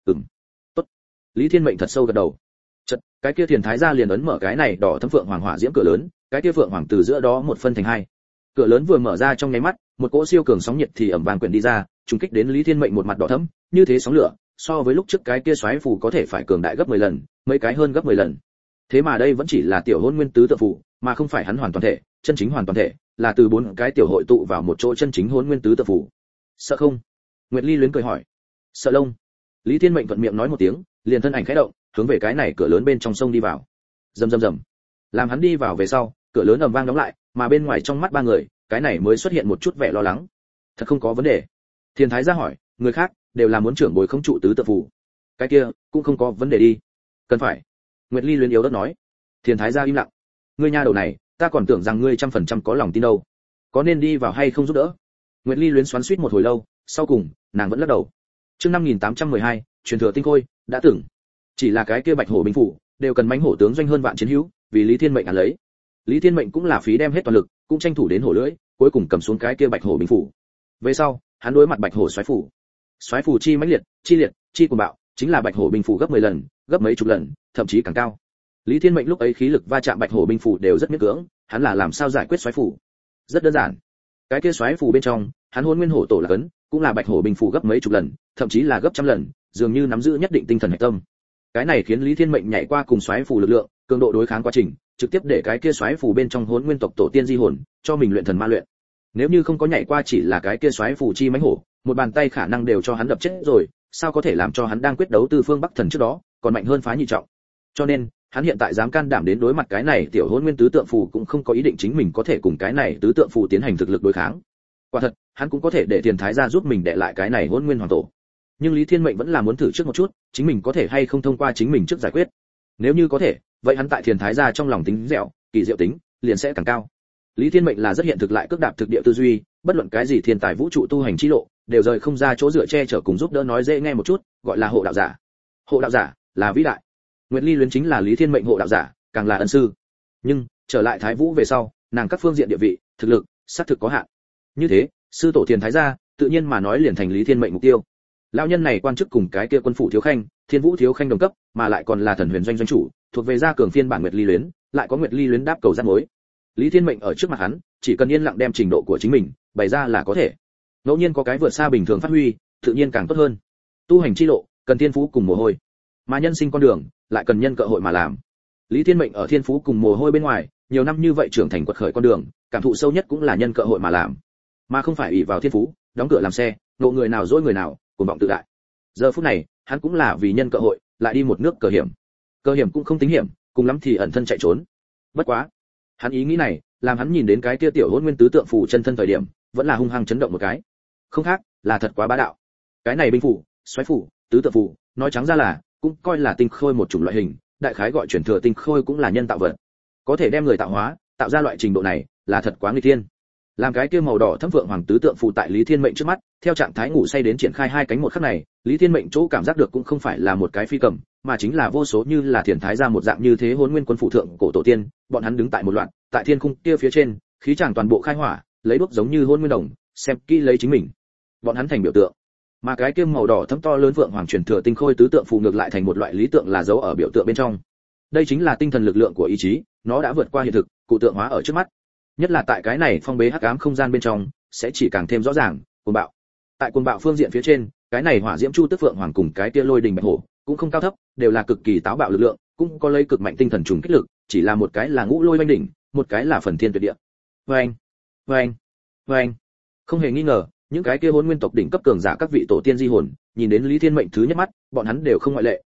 Tốt. Lý Thiên Mệnh thật sâu gật đầu. Chợt, cái kia Thiền Thái gia liền ấn mở cái này đỏ thấm phượng hoàng hỏa diễm cửa lớn, cái kia phượng hoàng từ giữa đó một phân thành hai. Cửa lớn vừa mở ra trong nháy mắt, một cỗ siêu cường sóng nhiệt thì ầm vang quyển đi ra, trùng kích đến Lý Thiên Mệnh một mặt đỏ thẫm, như thế sóng lửa, so với lúc trước cái kia xoáy phù có thể phải cường đại gấp 10 lần, mấy cái hơn gấp 10 lần. Thế mà đây vẫn chỉ là tiểu hôn nguyên tứ tự phù, mà không phải hắn hoàn toàn thể, chân chính hoàn toàn thể, là từ bốn cái tiểu hội tụ vào một chỗ chân chính hôn nguyên tứ tự phù. Sợ không? Nguyệt Ly Luyến cười hỏi. Sợ lông. Lý Thiên Mệnh thuận miệng nói một tiếng, liền thân ảnh khẽ động, hướng về cái này cửa lớn bên trong sông đi vào. Rầm rầm rầm. Làm hắn đi vào về sau, cửa lớn ầm vang đóng lại, mà bên ngoài trong mắt ba người, cái này mới xuất hiện một chút vẻ lo lắng. Thật không có vấn đề. Thiên Thái gia hỏi, người khác đều là muốn trưởng bồi không trụ tứ tự phù. Cái kia cũng không có vấn đề đi. Cần phải. Nguyệt Ly Luyến yếu đất nói. Thiên Thái gia im lặng. Ngươi nha đầu này, ta còn tưởng rằng ngươi 100% có lòng tin đâu. Có nên đi vào hay không giúp đỡ? Nguyệt Ly Luyến xoắn xuýt một hồi lâu, sau cùng, nàng vẫn lắc đầu. Chương 5812, truyền thừa tinh khôi, đã từng. Chỉ là cái kia Bạch Hổ binh phủ, đều cần mãnh hổ tướng doanh hơn vạn chiến hữu, vì Lý Thiên Mệnh ăn lấy. Lý Thiên Mệnh cũng là phí đem hết toàn lực, cũng tranh thủ đến hổ lưỡi, cuối cùng cầm xuống cái kia Bạch Hổ binh phủ. Về sau, hắn đối mặt Bạch Hổ xoáy phủ. Xoáy phủ chi mãnh liệt, chi liệt, chi cuồng bạo, chính là Bạch Hổ binh phủ gấp 10 lần, gấp mấy chục lần, thậm chí càng cao. Lý Thiên Mệnh lúc ấy khí lực va chạm Bạch Hổ binh phủ đều rất miễn cưỡng, hắn là làm sao giải quyết xoáy phủ? Rất đơn giản. Cái kia xoáy phủ bên trong, hắn Hỗn Nguyên Hổ Tổ là cấn, cũng là Bạch Hổ binh phủ gấp mấy chục lần, thậm chí là gấp trăm lần, dường như nắm giữ nhất định tinh thần hạch tâm. Cái này khiến Lý Thiên Mệnh nhảy qua cùng xoáy phủ lực lượng, cường độ đối kháng quá trình, trực tiếp để cái kia xoáy phủ bên trong Hỗn Nguyên tộc tổ tiên di hồn, cho mình luyện thần ma luyện. Nếu như không có nhảy qua chỉ là cái kia xoáy phủ chi mãnh hổ, một bàn tay khả năng đều cho hắn đập chết rồi, sao có thể làm cho hắn đang quyết đấu từ phương Bắc thần trước đó, còn mạnh hơn phá nhị trọng. Cho nên, hắn hiện tại dám can đảm đến đối mặt cái này tiểu Hỗn Nguyên tứ tượng phù cũng không có ý định chính mình có thể cùng cái này tứ tượng phù tiến hành thực lực đối kháng. Quả thật, hắn cũng có thể để Tiền Thái gia giúp mình để lại cái này Hỗn Nguyên hoàng tổ. Nhưng Lý Thiên Mệnh vẫn là muốn thử trước một chút, chính mình có thể hay không thông qua chính mình trước giải quyết. Nếu như có thể, vậy hắn tại Tiền Thái gia trong lòng tính dẻo, kỳ diệu tính liền sẽ càng cao. Lý Thiên Mệnh là rất hiện thực lại cước đạp thực địa tư duy, bất luận cái gì thiên tài vũ trụ tu hành chi lộ, đều rời không ra chỗ dựa che chở cùng giúp đỡ nói dễ nghe một chút, gọi là hộ đạo giả. Hộ đạo giả là vĩ đại. Nguyệt Ly Luyến chính là Lý Thiên Mệnh hộ đạo giả, càng là ân sư. Nhưng trở lại Thái Vũ về sau, nàng các phương diện địa vị, thực lực, xác thực có hạn. Như thế, sư tổ Tiền Thái gia, tự nhiên mà nói liền thành Lý Thiên Mệnh mục tiêu. Lão nhân này quan chức cùng cái kia quân phủ thiếu khanh, Thiên Vũ thiếu khanh đồng cấp, mà lại còn là Thần Huyền doanh doanh chủ, thuộc về gia cường phiên bản Nguyệt Ly Luyến, lại có Nguyệt Ly Luyến đáp cầu giáp mối. Lý Thiên Mệnh ở trước mặt hắn, chỉ cần yên lặng đem trình độ của chính mình bày ra là có thể. Ngẫu nhiên có cái vượt xa bình thường phát huy, tự nhiên càng tốt hơn. Tu hành chi lộ, cần thiên phú cùng mồ hôi, mà nhân sinh con đường lại cần nhân cơ hội mà làm. Lý Thiên Mệnh ở thiên phú cùng mồ hôi bên ngoài, nhiều năm như vậy trưởng thành quật khởi con đường, cảm thụ sâu nhất cũng là nhân cơ hội mà làm, mà không phải ỷ vào thiên phú, đóng cửa làm xe, nộ người nào dỗi người nào, cuồng vọng tự đại. Giờ phút này, hắn cũng là vì nhân cơ hội, lại đi một nước cờ hiểm. Cờ hiểm cũng không tính hiểm, cùng lắm thì ẩn thân chạy trốn. Bất quá, hắn ý nghĩ này, làm hắn nhìn đến cái kia tiểu Hỗn Nguyên tứ tượng phù chân thân thời điểm, vẫn là hung hăng chấn động một cái. Không khác, là thật quá bá đạo. Cái này binh phù, xoáy phù, tứ tượng phù, nói trắng ra là cũng coi là tinh khôi một chủng loại hình, đại khái gọi truyền thừa tinh khôi cũng là nhân tạo vật. Có thể đem người tạo hóa, tạo ra loại trình độ này, là thật quá nguy thiên. Làm cái kia màu đỏ thấm vượng hoàng tứ tượng phù tại Lý Thiên Mệnh trước mắt, theo trạng thái ngủ say đến triển khai hai cánh một khắc này, Lý Thiên Mệnh chỗ cảm giác được cũng không phải là một cái phi cầm, mà chính là vô số như là Thiền Thái gia một dạng như thế Hỗn Nguyên quân phụ thượng cổ tổ tiên, bọn hắn đứng tại một loạt, tại thiên khung kia phía trên, khí tràng toàn bộ khai hỏa, lấy đuốc giống như Hỗn Nguyên đồng, xem kỹ lấy chính mình. Bọn hắn thành biểu tượng. Mà cái kia màu đỏ thấm to lớn vượng hoàng truyền thừa tinh khôi tứ tượng phù ngược lại thành một loại lý tượng là dấu ở biểu tượng bên trong. Đây chính là tinh thần lực lượng của ý chí, nó đã vượt qua hiện thực, cụ tượng hóa ở trước mắt. Nhất là tại cái này phong bế hắc ám không gian bên trong, sẽ chỉ càng thêm rõ ràng, cuồng bạo. Tại cuồng bạo phương diện phía trên, cái này hỏa diễm chu tức phượng hoàng cùng cái kia lôi đình bạch hổ, cũng không cao thấp, đều là cực kỳ táo bạo lực lượng, cũng có lấy cực mạnh tinh thần trùng kích lực, chỉ là một cái là ngũ lôi oanh đỉnh, một cái là phần thiên tuyệt địa. Oanh, oanh, oanh. Không hề nghi ngờ, những cái kia Hỗn Nguyên tộc đỉnh cấp cường giả các vị tổ tiên di hồn, nhìn đến Lý Thiên Mệnh thứ nhất mắt, bọn hắn đều không ngoại lệ,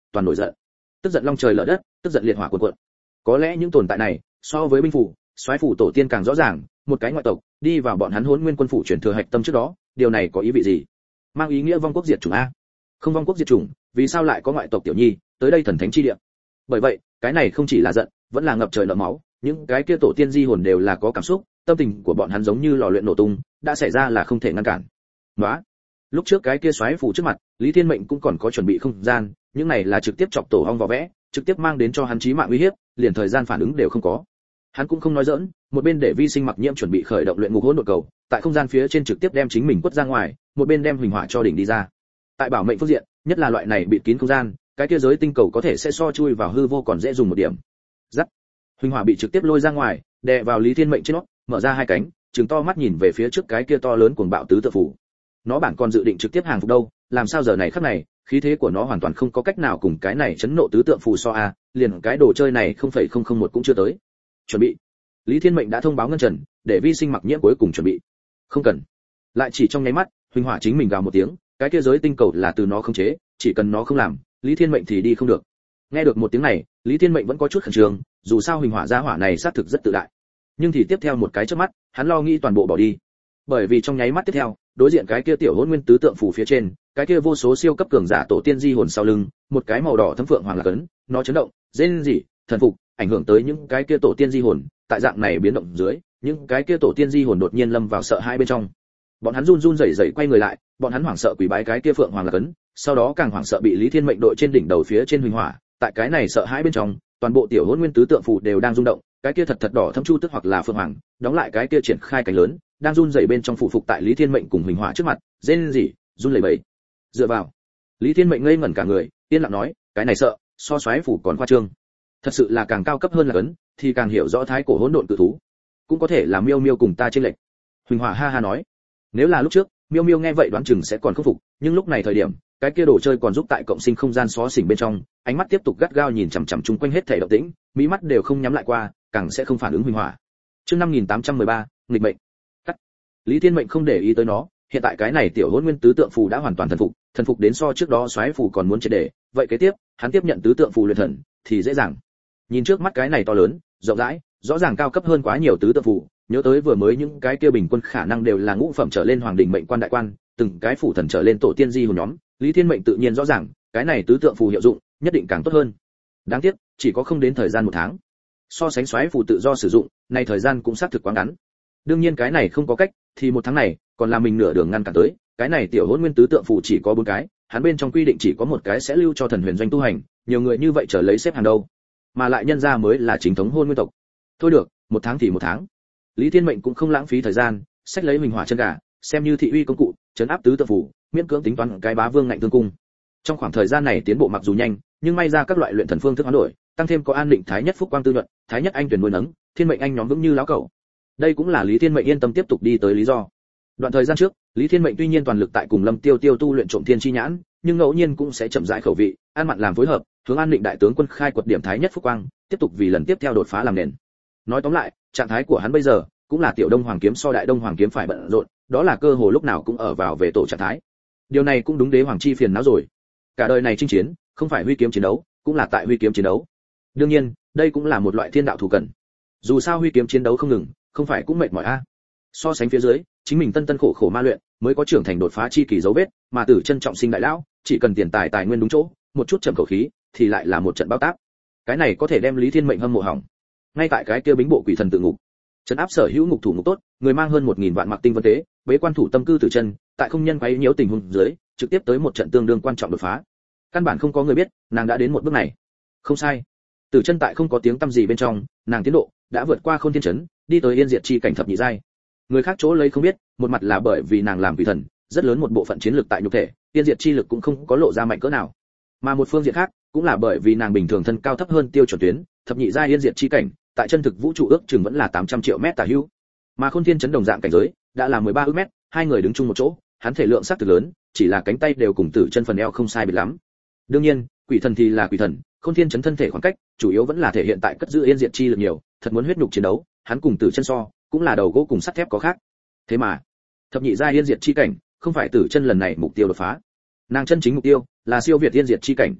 toàn nổi giận. Tức giận long trời lở đất, tức giận liệt hỏa cuồn cuộn. Có lẽ những tồn tại này, so với binh phủ, soái phủ tổ tiên càng rõ ràng, một cái ngoại tộc đi vào bọn hắn Hỗn Nguyên quân phủ truyền thừa hạch tâm trước đó, điều này có ý vị gì? Mang ý nghĩa vong quốc diệt chủng a? Không vong quốc diệt chủng, vì sao lại có ngoại tộc tiểu nhi tới đây thần thánh chi địa? Bởi vậy, cái này không chỉ là giận, vẫn là ngập trời nợ máu, những cái kia tổ tiên di hồn đều là có cảm xúc, tâm tình của bọn hắn giống như lò luyện nổ tung, đã xảy ra là không thể ngăn cản. Đó. Lúc trước cái kia soái phủ trước mặt, Lý Thiên Mệnh cũng còn có chuẩn bị không gian, những này là trực tiếp chọc tổ ong vỏ vẽ, trực tiếp mang đến cho hắn chí mạng uy hiếp, liền thời gian phản ứng đều không có. Hắn cũng không nói giỡn, một bên để Vi Sinh Mặc Nhiễm chuẩn bị khởi động luyện ngục hỗn độn cầu, tại không gian phía trên trực tiếp đem chính mình quất ra ngoài, một bên đem huỳnh hỏa cho đỉnh đi ra. Tại bảo mệnh phương diện, nhất là loại này bịt kín không gian, cái kia giới tinh cầu có thể sẽ so chui vào hư vô còn dễ dùng một điểm. Dắt. Huỳnh hỏa bị trực tiếp lôi ra ngoài, đè vào Lý Thiên Mệnh trên nó, mở ra hai cánh, trừng to mắt nhìn về phía trước cái kia to lớn cuồng bạo tứ tự phủ. Nó bản còn dự định trực tiếp hàng phục đâu, làm sao giờ này khắc này, khí thế của nó hoàn toàn không có cách nào cùng cái này chấn nộ tứ tượng phù so a, liền cái đồ chơi này 0,001 cũng chưa tới. Chuẩn bị. Lý Thiên Mệnh đã thông báo ngân trần, để Vi Sinh Mặc Nhiễm cuối cùng chuẩn bị. Không cần. Lại chỉ trong nháy mắt, huỳnh hỏa chính mình gào một tiếng, cái kia giới tinh cầu là từ nó khống chế, chỉ cần nó không làm, Lý Thiên Mệnh thì đi không được. Nghe được một tiếng này, Lý Thiên Mệnh vẫn có chút khẩn trương, dù sao huỳnh hỏa gia hỏa này xác thực rất tự đại. Nhưng thì tiếp theo một cái chớp mắt, hắn lo nghĩ toàn bộ bỏ đi. Bởi vì trong nháy mắt tiếp theo, đối diện cái kia tiểu hỗn nguyên tứ tượng phủ phía trên, cái kia vô số siêu cấp cường giả tổ tiên di hồn sau lưng, một cái màu đỏ thấm phượng hoàng là cấn, nó chấn động, rên rỉ, thần phục, ảnh hưởng tới những cái kia tổ tiên di hồn, tại dạng này biến động dưới, những cái kia tổ tiên di hồn đột nhiên lâm vào sợ hãi bên trong. Bọn hắn run run rẩy rẩy quay người lại, bọn hắn hoảng sợ quỳ bái cái kia phượng hoàng là cấn, sau đó càng hoảng sợ bị Lý Thiên Mệnh đội trên đỉnh đầu phía trên huỳnh hỏa, tại cái này sợ hãi bên trong, toàn bộ tiểu hỗn nguyên tứ tượng phủ đều đang rung động, cái kia thật đỏ thâm chu tức hoặc là phượng hoàng, đóng lại cái kia triển khai cánh lớn, đang run rẩy bên trong phủ phục tại Lý Thiên Mệnh cùng huỳnh hỏa trước mặt, rên rỉ, run lẩy bẩy. Dựa vào. Lý Thiên Mệnh ngây ngẩn cả người, yên lặng nói, cái này sợ, so soái phủ còn khoa trương. Thật sự là càng cao cấp hơn là cấn, thì càng hiểu rõ thái cổ hỗn độn cự thú. Cũng có thể là Miêu Miêu cùng ta trên lệnh. Huỳnh hỏa ha ha nói, nếu là lúc trước, Miêu Miêu nghe vậy đoán chừng sẽ còn khâm phục, nhưng lúc này thời điểm, cái kia đồ chơi còn giúp tại cộng sinh không gian xó xỉnh bên trong, ánh mắt tiếp tục gắt gao nhìn chằm chằm chung quanh hết thảy động tĩnh, mí mắt đều không nhắm lại qua, càng sẽ không phản ứng huỳnh hỏa. Chương 5813, nghịch mệnh. Cắt. Lý Thiên Mệnh không để ý tới nó, hiện tại cái này tiểu hỗn nguyên tứ tượng phù đã hoàn toàn thần phục đến so trước đó soái phù còn muốn triệt để, vậy kế tiếp, hắn tiếp nhận tứ tượng phù luyện thần thì dễ dàng. Nhìn trước mắt cái này to lớn, rộng rãi, rõ ràng cao cấp hơn quá nhiều tứ tượng phù, nhớ tới vừa mới những cái kia bình quân khả năng đều là ngũ phẩm trở lên hoàng đỉnh mệnh quan đại quan, từng cái phủ thần trở lên tổ tiên di hồn nhóm, Lý Thiên Mệnh tự nhiên rõ ràng, cái này tứ tượng phù hiệu dụng, nhất định càng tốt hơn. Đáng tiếc, chỉ có không đến thời gian một tháng. So sánh soái phù tự do sử dụng, này thời gian cũng xác thực quá ngắn. Đương nhiên cái này không có cách, thì một tháng này, còn là mình nửa đường ngăn cản tới, cái này tiểu hỗn nguyên tứ tượng phù chỉ có 4 cái, hắn bên trong quy định chỉ có một cái sẽ lưu cho thần huyền doanh tu hành, nhiều người như vậy trở lấy xếp hàng đâu. Mà lại nhân ra mới là chính thống hôn nguyên tộc. Thôi được, một tháng thì một tháng. Lý Thiên Mệnh cũng không lãng phí thời gian, xách lấy mình hỏa chân gà, xem như thị uy công cụ, trấn áp tứ tượng phù, miễn cưỡng tính toán cái bá vương ngạnh tương cung. Trong khoảng thời gian này tiến bộ mặc dù nhanh, nhưng may ra các loại luyện thần phương thức hoán đổi, tăng thêm có an định thái nhất phúc quang tư nhuận, thái nhất anh tuyển nuôi nấng, Thiên Mệnh anh nhóm vững như lão cẩu. Đây cũng là Lý Thiên Mệnh yên tâm tiếp tục đi tới lý do. Đoạn thời gian trước, Lý Thiên Mệnh tuy nhiên toàn lực tại cùng Lâm Tiêu Tiêu tu luyện trộm thiên chi nhãn, nhưng ngẫu nhiên cũng sẽ chậm rãi khẩu vị, an mặn làm phối hợp, hướng an định đại tướng quân khai quật điểm thái nhất phúc quang, tiếp tục vì lần tiếp theo đột phá làm nền. Nói tóm lại, trạng thái của hắn bây giờ cũng là tiểu Đông Hoàng kiếm so đại Đông Hoàng kiếm phải bận rộn, đó là cơ hồ lúc nào cũng ở vào về tổ trạng thái. Điều này cũng đúng đế hoàng chi phiền não rồi. Cả đời này chinh chiến, không phải huy kiếm chiến đấu, cũng là tại huy kiếm chiến đấu. Đương nhiên, đây cũng là một loại thiên đạo thủ cần. Dù sao huy kiếm chiến đấu không ngừng, không phải cũng mệt mỏi a. So sánh phía dưới, chính mình tân khổ khổ ma luyện, mới có trưởng thành đột phá chi kỳ dấu vết, mà Tử Chân trọng sinh đại lão, chỉ cần tiền tài nguyên đúng chỗ, một chút chậm khẩu khí, thì lại là một trận bao tác. Cái này có thể đem Lý Thiên Mệnh hâm mộ hỏng. Ngay tại cái kia bính bộ quỷ thần tự ngục, trấn áp sở hữu ngục thủ ngục tốt, người mang hơn 1000 vạn mặc tinh vân tế, bế quan thủ tâm cư Tử Chân, tại không nhân quấy nhiễu tình huống dưới, trực tiếp tới một trận tương đương quan trọng đột phá. Căn bản không có người biết, nàng đã đến một bước này. Không sai. Tử Chân tại không có tiếng tăm gì bên trong, nàng tiến độ đã vượt qua Khôn Thiên trấn, đi tới Yên Diệt chi cảnh thập nhị giai. Người khác chỗ lấy không biết, một mặt là bởi vì nàng làm quỷ thần, rất lớn một bộ phận chiến lực tại nhục thể, Yên Diệt chi lực cũng không có lộ ra mạnh cỡ nào. Mà một phương diện khác, cũng là bởi vì nàng bình thường thân cao thấp hơn tiêu chuẩn tuyến, thập nhị giai Yên Diệt chi cảnh, tại chân thực vũ trụ ước chừng vẫn là 800 triệu mét tả hữu. Mà Khôn Thiên trấn đồng dạng cảnh giới, đã là 13 ước mét, hai người đứng chung một chỗ, hắn thể lượng xác thực lớn, chỉ là cánh tay đều cùng Tử Chân phần eo không sai biệt lắm. Đương nhiên, quỷ thần thì là quỷ thần, Khôn Thiên trấn thân thể khoảng cách, chủ yếu vẫn là thể hiện tại cất giữ Yên Diệt chi lực nhiều, thật muốn huyết nhục chiến đấu, hắn cùng Tử Chân so, cũng là đầu gỗ cùng sắt thép có khác. Thế mà, thập nhị giai Yên Diệt chi cảnh, không phải Tử Chân lần này mục tiêu đột phá. Nàng chân chính mục tiêu là siêu việt Yên Diệt chi cảnh.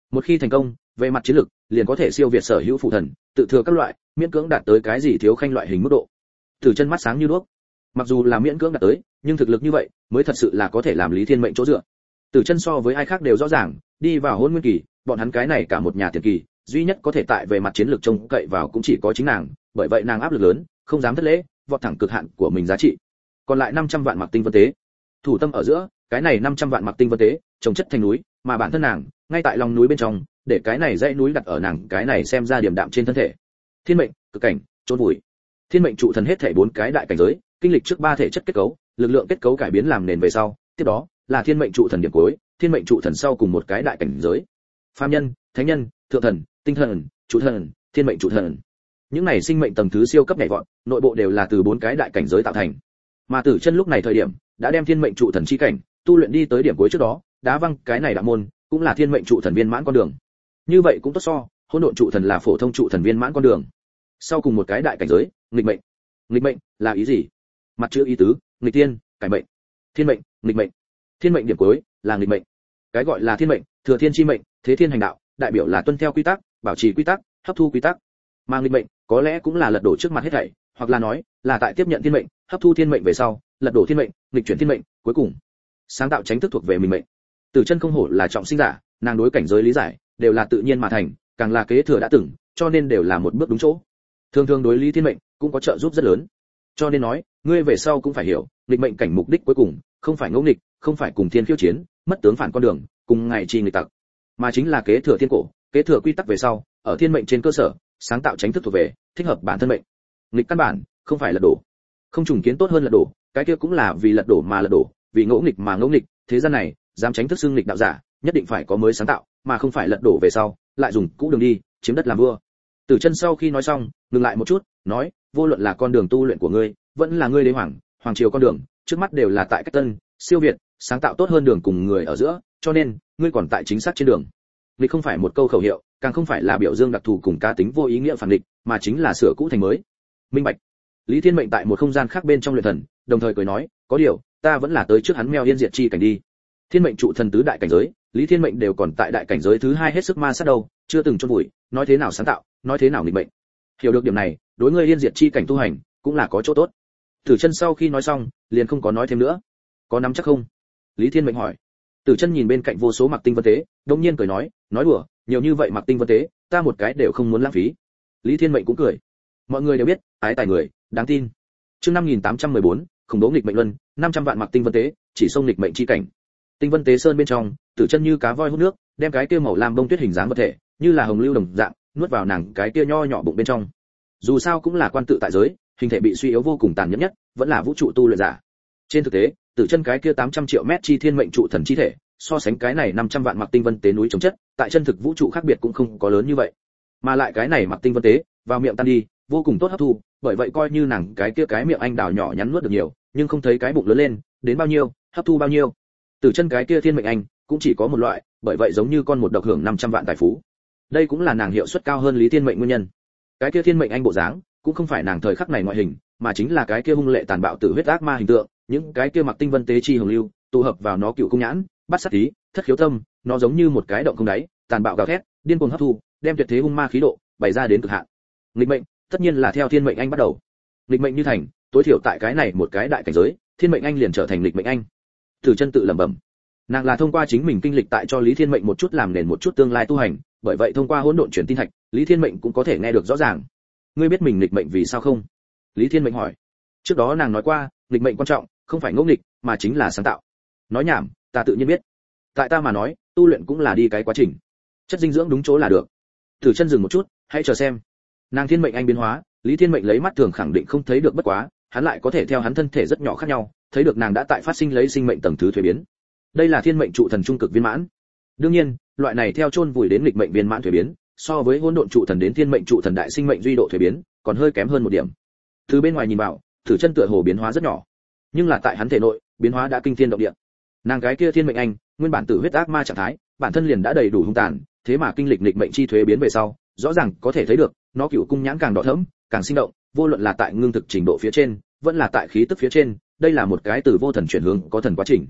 Một khi thành công, về mặt chiến lược, liền có thể siêu việt sở hữu phụ thần, tự thừa các loại, miễn cưỡng đạt tới cái gì thiếu khanh loại hình mức độ. Tử Chân mắt sáng như đuốc. Mặc dù là miễn cưỡng đạt tới, nhưng thực lực như vậy, mới thật sự là có thể làm Lý Thiên Mệnh chỗ dựa. Tử Chân so với ai khác đều rõ ràng, đi vào Hỗn Nguyên kỳ, bọn hắn cái này cả một nhà tiền kỳ, duy nhất có thể tại về mặt chiến lược trông cậy vào cũng chỉ có chính nàng, bởi vậy nàng áp lực lớn, không dám thất lễ, vọt thẳng cực hạn của mình giá trị. Còn lại 500 vạn mặc tinh vân tế. Thủ tâm ở giữa, cái này 500 vạn mặc tinh vân tế, trồng chất thành núi, mà bản thân nàng, ngay tại lòng núi bên trong, để cái này dãy núi đặt ở nàng cái này xem ra điểm đạm trên thân thể. Thiên mệnh, cực cảnh, chôn vùi. Thiên mệnh trụ thần hết thảy 4 cái đại cảnh giới, kinh lịch trước 3 thể chất kết cấu, lực lượng kết cấu cải biến làm nền về sau, tiếp đó là thiên mệnh trụ thần điểm cuối, thiên mệnh trụ thần sau cùng một cái đại cảnh giới. Phàm nhân, thánh nhân, thượng thần, tinh thần, trụ thần, thiên mệnh trụ thần. Những này sinh mệnh tầng thứ siêu cấp nhảy vọt, nội bộ đều là từ 4 cái đại cảnh giới tạo thành. Mà Tử Chân lúc này thời điểm, đã đem thiên mệnh trụ thần chi cảnh tu luyện đi tới điểm cuối trước đó, đá văng cái này đạo môn, cũng là thiên mệnh trụ thần viên mãn con đường. Như vậy cũng tốt so, hỗn độn trụ thần là phổ thông trụ thần viên mãn con đường. Sau cùng một cái đại cảnh giới, nghịch mệnh. Nghịch mệnh là ý gì? Mặt chữ ý tứ, nghịch thiên, cải mệnh. Thiên mệnh, nghịch mệnh. Thiên mệnh điểm cuối là nghịch mệnh. Cái gọi là thiên mệnh, thừa thiên chi mệnh, thế thiên hành đạo, đại biểu là tuân theo quy tắc, bảo trì quy tắc, hấp thu quy tắc. Mà nghịch mệnh, có lẽ cũng là lật đổ trước mặt hết thảy, hoặc là nói, là tại tiếp nhận thiên mệnh, hấp thu thiên mệnh về sau, lật đổ thiên mệnh, nghịch chuyển thiên mệnh, cuối cùng sáng tạo tránh thức thuộc về mình mệnh. Tử Chân không hổ là trọng sinh giả, nàng đối cảnh giới lý giải đều là tự nhiên mà thành, càng là kế thừa đã từng, cho nên đều là một bước đúng chỗ. Thường thường đối lý thiên mệnh cũng có trợ giúp rất lớn. Cho nên nói, ngươi về sau cũng phải hiểu, nghịch mệnh cảnh mục đích cuối cùng, không phải ngẫu nghịch, không phải cùng thiên khiêu chiến, mất tướng phản con đường, cùng ngày chi nghịch tặc, mà chính là kế thừa thiên cổ, kế thừa quy tắc về sau, ở thiên mệnh trên cơ sở, sáng tạo tránh thức thuộc về, thích hợp bản thân mệnh. Nghịch căn bản, không phải lật đổ. Không trùng kiến tốt hơn lật đổ, cái kia cũng là vì lật đổ mà lật đổ, vì ngẫu nghịch mà ngẫu nghịch, thế gian này, dám tránh thức xưng nghịch đạo giả, nhất định phải có mới sáng tạo, mà không phải lật đổ về sau, lại dùng cũ đường đi, chiếm đất làm vua. Tử Chân sau khi nói xong, ngừng lại một chút, nói, vô luận là con đường tu luyện của ngươi, vẫn là ngươi đế hoàng triều con đường, trước mắt đều là tại cách tân, siêu việt, sáng tạo tốt hơn đường cùng người ở giữa, cho nên, ngươi còn tại chính xác trên đường. Nghịch không phải một câu khẩu hiệu, càng không phải là biểu dương đặc thù cùng cá tính vô ý nghĩa phản nghịch, mà chính là sửa cũ thành mới. Minh bạch. Lý Thiên Mệnh tại một không gian khác bên trong luyện thần, đồng thời cười nói, có điều, ta vẫn là tới trước hắn meo yên diệt chi cảnh đi. Thiên mệnh trụ thần tứ đại cảnh giới, Lý Thiên Mệnh đều còn tại đại cảnh giới thứ 2 hết sức ma sát đâu, chưa từng chôn vùi, nói thế nào sáng tạo, nói thế nào nghịch mệnh. Hiểu được điểm này, đối ngươi yên diệt chi cảnh tu hành, cũng là có chỗ tốt. Tử Chân sau khi nói xong, liền không có nói thêm nữa. Có nắm chắc không? Lý Thiên Mệnh hỏi. Tử Chân nhìn bên cạnh vô số mặc tinh vân tế, đống nhiên cười nói đùa, nhiều như vậy mặc tinh vân tế, ta một cái đều không muốn lãng phí. Lý Thiên Mệnh cũng cười. Mọi người đều biết, ái tài người, đáng tin. Chương 5814, khủng bố nghịch mệnh luân, 500 vạn mặc tinh vân tế, chỉ xông nghịch mệnh chi cảnh. Tinh vân tế sơn bên trong, Tử Chân như cá voi hút nước, đem cái kia màu lam bông tuyết hình dáng vật thể, như là hồng lưu đồng dạng, nuốt vào nàng cái kia nho nhỏ bụng bên trong. Dù sao cũng là quan tự tại giới, hình thể bị suy yếu vô cùng tàn nhẫn nhất, vẫn là vũ trụ tu luyện giả. Trên thực tế, Tử Chân cái kia 800 triệu mét chi thiên mệnh trụ thần chi thể, so sánh cái này 500 vạn mặc tinh vân tế núi chống chất, tại chân thực vũ trụ khác biệt cũng không có lớn như vậy. Mà lại cái này mặc tinh vân tế, vào miệng tan đi, vô cùng tốt hấp thu, bởi vậy coi như nàng cái kia cái miệng anh đào nhỏ nhắn nuốt được nhiều, nhưng không thấy cái bụng lớn lên, đến bao nhiêu, hấp thu bao nhiêu. Tử Chân cái kia thiên mệnh anh cũng chỉ có một loại, bởi vậy giống như con một độc hưởng 500 vạn tài phú. Đây cũng là nàng hiệu suất cao hơn Lý Thiên Mệnh nguyên nhân. Cái kia thiên mệnh anh bộ dáng, cũng không phải nàng thời khắc này ngoại hình, mà chính là cái kia hung lệ tàn bạo tử huyết ác ma hình tượng, những cái kia mặc tinh vân tế chi hồng lưu, tụ hợp vào nó cựu cung nhãn, bắt sát tí, thất khiếu tâm, nó giống như một cái động không đáy, tàn bạo gào thét, điên cuồng hấp thu, đem tuyệt thế hung ma khí độ bày ra đến cực hạn. Nghịch mệnh, tất nhiên là theo thiên mệnh anh bắt đầu. Nghịch mệnh như thành, tối thiểu tại cái này một cái đại cảnh giới, thiên mệnh anh liền trở thành nghịch mệnh anh. Tử Chân tự lẩm bẩm. Nàng là thông qua chính mình kinh lịch tại cho Lý Thiên Mệnh một chút làm nền một chút tương lai tu hành, bởi vậy thông qua hỗn độn truyền tin thạch, Lý Thiên Mệnh cũng có thể nghe được rõ ràng. Ngươi biết mình nghịch mệnh vì sao không? Lý Thiên Mệnh hỏi. Trước đó nàng nói qua, nghịch mệnh quan trọng, không phải ngẫu nghịch, mà chính là sáng tạo. Nói nhảm, ta tự nhiên biết. Tại ta mà nói, tu luyện cũng là đi cái quá trình. Chất dinh dưỡng đúng chỗ là được. Tử Chân dừng một chút, hãy chờ xem. Nàng thiên mệnh anh biến hóa, Lý Thiên Mệnh lấy mắt thường khẳng định không thấy được, bất quá, hắn lại có thể theo hắn thân thể rất nhỏ khác nhau, thấy được nàng đã tại phát sinh lấy sinh mệnh tầng thứ thuế biến. Đây là thiên mệnh trụ thần trung cực viên mãn. Đương nhiên, loại này theo chôn vùi đến nghịch mệnh viên mãn thuế biến, so với hỗn độn trụ thần đến thiên mệnh trụ thần đại sinh mệnh duy độ thuế biến, còn hơi kém hơn một điểm. Từ bên ngoài nhìn vào, Tử Chân tựa hồ biến hóa rất nhỏ, nhưng là tại hắn thể nội, biến hóa đã kinh thiên động địa. Nàng cái kia thiên mệnh anh, nguyên bản tử huyết ác ma trạng thái, bản thân liền đã đầy đủ hung tàn, thế mà kinh lịch nghịch mệnh chi thuế biến về sau, rõ ràng có thể thấy được, nó cựu cung nhãn càng đỏ thẫm, càng sinh động, vô luận là tại ngưng thực trình độ phía trên, vẫn là tại khí tức phía trên, đây là một cái từ vô thần chuyển hướng có thần quá trình.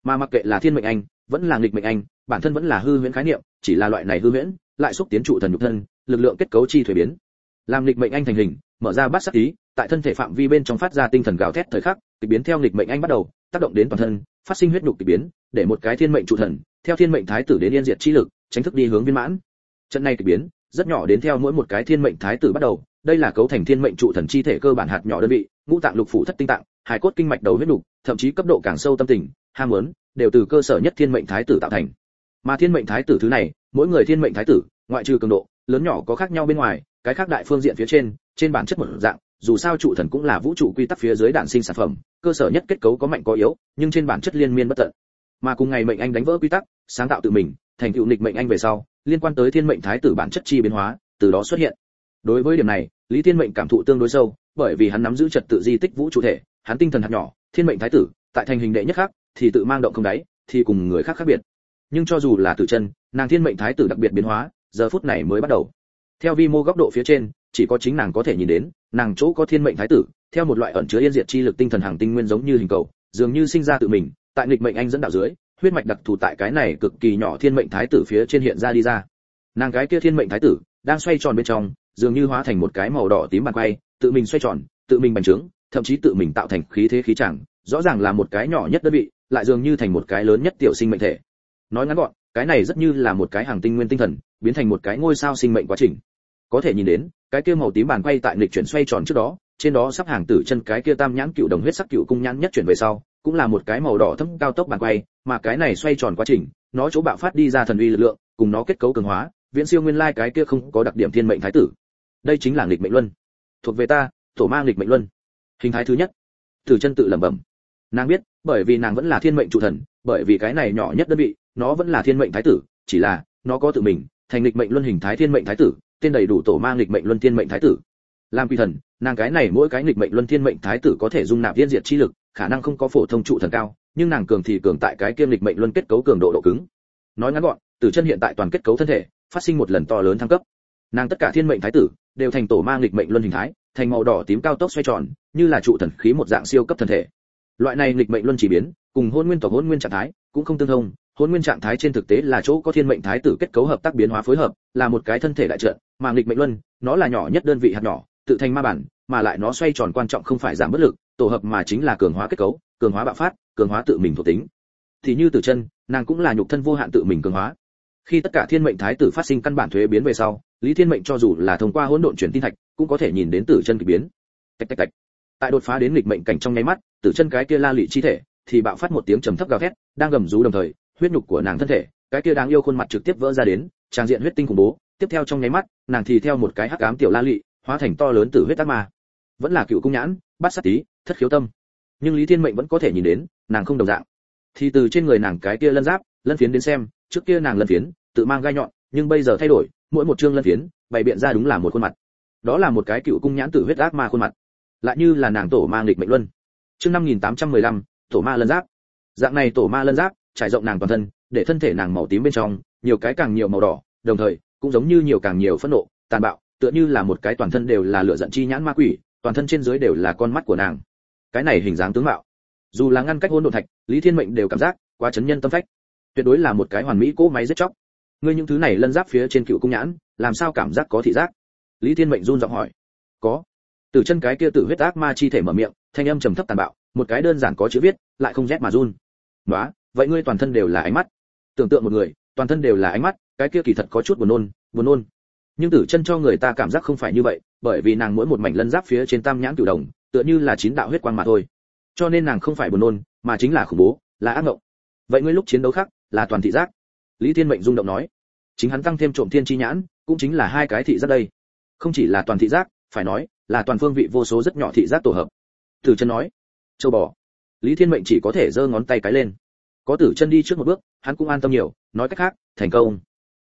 Mà mặc kệ là thiên mệnh anh vẫn là nghịch mệnh anh, bản thân vẫn là hư huyễn khái niệm, chỉ là loại này hư huyễn lại xúc tiến trụ thần nhục thân, lực lượng kết cấu chi thuế biến. Làm nghịch mệnh anh thành hình, mở ra bát sắc ý, tại thân thể phạm vi bên trong phát ra tinh thần gào thét thời khắc, kịch biến theo nghịch mệnh anh bắt đầu, tác động đến toàn thân, phát sinh huyết nhục kịch biến, để một cái thiên mệnh trụ thần, theo thiên mệnh thái tử đến yên diệt chi lực, tránh thức đi hướng viên mãn. Trận này kịch biến, rất nhỏ đến theo mỗi một cái thiên mệnh thái tử bắt đầu, đây là cấu thành thiên mệnh trụ thần chi thể cơ bản hạt nhỏ đơn vị, ngũ tạng lục phủ thất tinh tạng, hài cốt kinh mạch đầu huyết nhục, thậm chí cấp độ càng sâu tâm tình, ham muốn, đều từ cơ sở nhất thiên mệnh thái tử tạo thành. Mà thiên mệnh thái tử thứ này, mỗi người thiên mệnh thái tử, ngoại trừ cường độ, lớn nhỏ có khác nhau bên ngoài, cái khác đại phương diện phía trên bản chất một dạng, dù sao trụ thần cũng là vũ trụ quy tắc phía dưới đản sinh sản phẩm, cơ sở nhất kết cấu có mạnh có yếu, nhưng trên bản chất liên miên bất tận. Mà cùng ngày mệnh anh đánh vỡ quy tắc, sáng tạo tự mình, thành tựu nghịch mệnh anh về sau, liên quan tới thiên mệnh thái tử bản chất chi biến hóa, từ đó xuất hiện. Đối với điểm này, Lý Thiên Mệnh cảm thụ tương đối sâu, bởi vì hắn nắm giữ trật tự di tích vũ trụ thể, hắn tinh thần hạt nhỏ, thiên mệnh thái tử, tại thành hình đệ nhất khác, thì tự mang động không đáy, thì cùng người khác khác biệt. Nhưng cho dù là Tử Chân, nàng thiên mệnh thái tử đặc biệt biến hóa, giờ phút này mới bắt đầu. Theo vi mô góc độ phía trên, chỉ có chính nàng có thể nhìn đến, nàng chỗ có thiên mệnh thái tử, theo một loại ẩn chứa yên diệt chi lực tinh thần hàng tinh nguyên giống như hình cầu, dường như sinh ra tự mình, tại nghịch mệnh anh dẫn đạo dưới, huyết mạch đặc thù tại cái này cực kỳ nhỏ thiên mệnh thái tử phía trên hiện ra đi ra. Nàng cái kia thiên mệnh thái tử đang xoay tròn bên trong, dường như hóa thành một cái màu đỏ tím bàn quay, tự mình xoay tròn, tự mình bành trướng, thậm chí tự mình tạo thành khí thế khí chẳng, rõ ràng là một cái nhỏ nhất đơn vị, lại dường như thành một cái lớn nhất tiểu sinh mệnh thể. Nói ngắn gọn, cái này rất như là một cái hàng tinh nguyên tinh thần, biến thành một cái ngôi sao sinh mệnh quá trình. Có thể nhìn đến, cái kia màu tím bàn quay tại nghịch chuyển xoay tròn trước đó, trên đó sắp hàng Tử Chân cái kia tam nhãn cựu đồng huyết sắc cựu cung nhãn nhất chuyển về sau, cũng là một cái màu đỏ thẫm cao tốc bàn quay, mà cái này xoay tròn quá trình, nó chỗ bạo phát đi ra thần uy lực lượng, cùng nó kết cấu cường hóa, viễn siêu nguyên lai cái kia không có đặc điểm thiên mệnh thái tử. Đây chính là nghịch mệnh luân. Thuộc về ta, tổ ma nghịch mệnh luân. Hình thái thứ nhất. Tử Chân tự lẩm bẩm. Nàng biết, bởi vì nàng vẫn là thiên mệnh trụ thần, bởi vì cái này nhỏ nhất đơn vị, nó vẫn là thiên mệnh thái tử, chỉ là nó có tự mình, thành nghịch mệnh luân hình thái thiên mệnh thái tử, tên đầy đủ tổ ma nghịch mệnh luân thiên mệnh thái tử. Làm quỷ thần, nàng cái này mỗi cái nghịch mệnh luân thiên mệnh thái tử có thể dung nạp viên diệt chi lực, khả năng không có phổ thông trụ thần cao, nhưng nàng cường thì cường tại cái kiêm nghịch mệnh luân kết cấu cường độ độ cứng. Nói ngắn gọn, Tử Chân hiện tại toàn kết cấu thân thể phát sinh một lần to lớn thăng cấp. Nàng tất cả thiên mệnh thái tử đều thành tổ ma nghịch mệnh luân hình thái, thành màu đỏ tím cao tốc xoay tròn, như là trụ thần khí một dạng siêu cấp thân thể. Loại này nghịch mệnh luân chỉ biến, cùng hôn nguyên tộc hôn nguyên trạng thái cũng không tương thông, hôn nguyên trạng thái trên thực tế là chỗ có thiên mệnh thái tử kết cấu hợp tác biến hóa phối hợp, là một cái thân thể đại trận, mà nghịch mệnh luân, nó là nhỏ nhất đơn vị hạt nhỏ, tự thành ma bản, mà lại nó xoay tròn quan trọng không phải giảm bất lực, tổ hợp mà chính là cường hóa kết cấu, cường hóa bạo phát, cường hóa tự mình thuộc tính. Thì như Tử Chân, nàng cũng là nhục thân vô hạn tự mình cường hóa. Khi tất cả thiên mệnh thái tử phát sinh căn bản thuế biến về sau, Lý Thiên Mệnh cho dù là thông qua hỗn độn truyền tin thạch, cũng có thể nhìn đến Tử Chân kỳ biến. Tạch tạch tạch. Tại đột phá đến nghịch mệnh cảnh trong nháy mắt, Tử Chân cái kia la lị chi thể thì bạo phát một tiếng trầm thấp gào thét, đang gầm rú đồng thời, huyết nhục của nàng thân thể, cái kia đáng yêu khuôn mặt trực tiếp vỡ ra đến, tràng diện huyết tinh khủng bố, tiếp theo trong nháy mắt, nàng thì theo một cái hắc ám tiểu la lị, hóa thành to lớn tử huyết ác ma. Vẫn là cựu cung nhãn, bát sát tí, thất khiếu tâm. Nhưng Lý Thiên Mệnh vẫn có thể nhìn đến, nàng không đồng dạng. Thì từ trên người nàng cái kia lân giáp, lân phiến đến xem, trước kia nàng lân phiến tự mang gai nhọn, nhưng bây giờ thay đổi, mỗi một chương lân phiến bày biện ra đúng là một khuôn mặt. Đó là một cái cựu cung nhãn tử huyết ác ma khuôn mặt, lại như là nàng tổ ma nghịch mệnh luân. Chương 5815, tổ ma lân giáp. Dạng này tổ ma lân giáp trải rộng nàng toàn thân, để thân thể nàng màu tím bên trong nhiều cái càng nhiều màu đỏ, đồng thời cũng giống như nhiều càng nhiều phẫn nộ, tàn bạo, tựa như là một cái toàn thân đều là lửa giận chi nhãn ma quỷ, toàn thân trên dưới đều là con mắt của nàng. Cái này hình dáng tướng mạo, dù là ngăn cách hỗn độn thạch, Lý Thiên Mệnh đều cảm giác quá chấn nhân tâm phách. Tuyệt đối là một cái hoàn mỹ cỗ máy giết chóc. Ngươi những thứ này lân giáp phía trên cựu cung nhãn, làm sao cảm giác có thị giác? Lý Thiên Mệnh run giọng hỏi. Có. Tử Chân cái kia tử huyết ác ma chi thể mở miệng, thanh âm trầm thấp tàn bạo, một cái đơn giản có chữ viết, lại không rét mà run. Đó, vậy ngươi toàn thân đều là ánh mắt. Tưởng tượng một người, toàn thân đều là ánh mắt, cái kia kỳ thật có chút buồn nôn, buồn nôn. Nhưng Tử Chân cho người ta cảm giác không phải như vậy, bởi vì nàng mỗi một mảnh lân giáp phía trên tam nhãn cửu đồng, tựa như là chín đạo huyết quang mà thôi. Cho nên nàng không phải buồn nôn, mà chính là khủng bố, là ác mộng. Vậy ngươi lúc chiến đấu khác, là toàn thị giác. Lý Thiên Mệnh rung động nói. Chính hắn tăng thêm trộm thiên chi nhãn, cũng chính là hai cái thị giác đây. Không chỉ là toàn thị giác, phải nói là toàn phương vị vô số rất nhỏ thị giác tổ hợp. Tử Chân nói. Châu bò. Lý Thiên Mệnh chỉ có thể giơ ngón tay cái lên. Có Tử Chân đi trước một bước, hắn cũng an tâm nhiều, nói cách khác, thành công.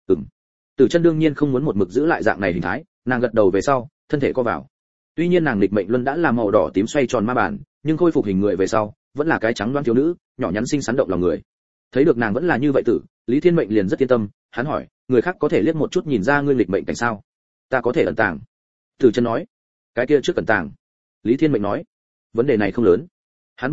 Tử Chân đương nhiên không muốn một mực giữ lại dạng này hình thái, nàng gật đầu về sau, thân thể co vào. Tuy nhiên nàng nghịch mệnh luân đã là màu đỏ tím xoay tròn ma bản, nhưng khôi phục hình người về sau, vẫn là cái trắng đoan thiếu nữ, nhỏ nhắn xinh xắn động lòng người. Thấy được nàng vẫn là như vậy tử, Lý Thiên Mệnh liền rất yên tâm, hắn hỏi, người khác có thể liếc một chút nhìn ra ngươi nghịch mệnh cảnh sao? Ta có thể ẩn tàng. Tử Chân nói. Cái kia trước ẩn tàng. Lý Thiên Mệnh nói. Vấn đề này không lớn. Hắn bên này,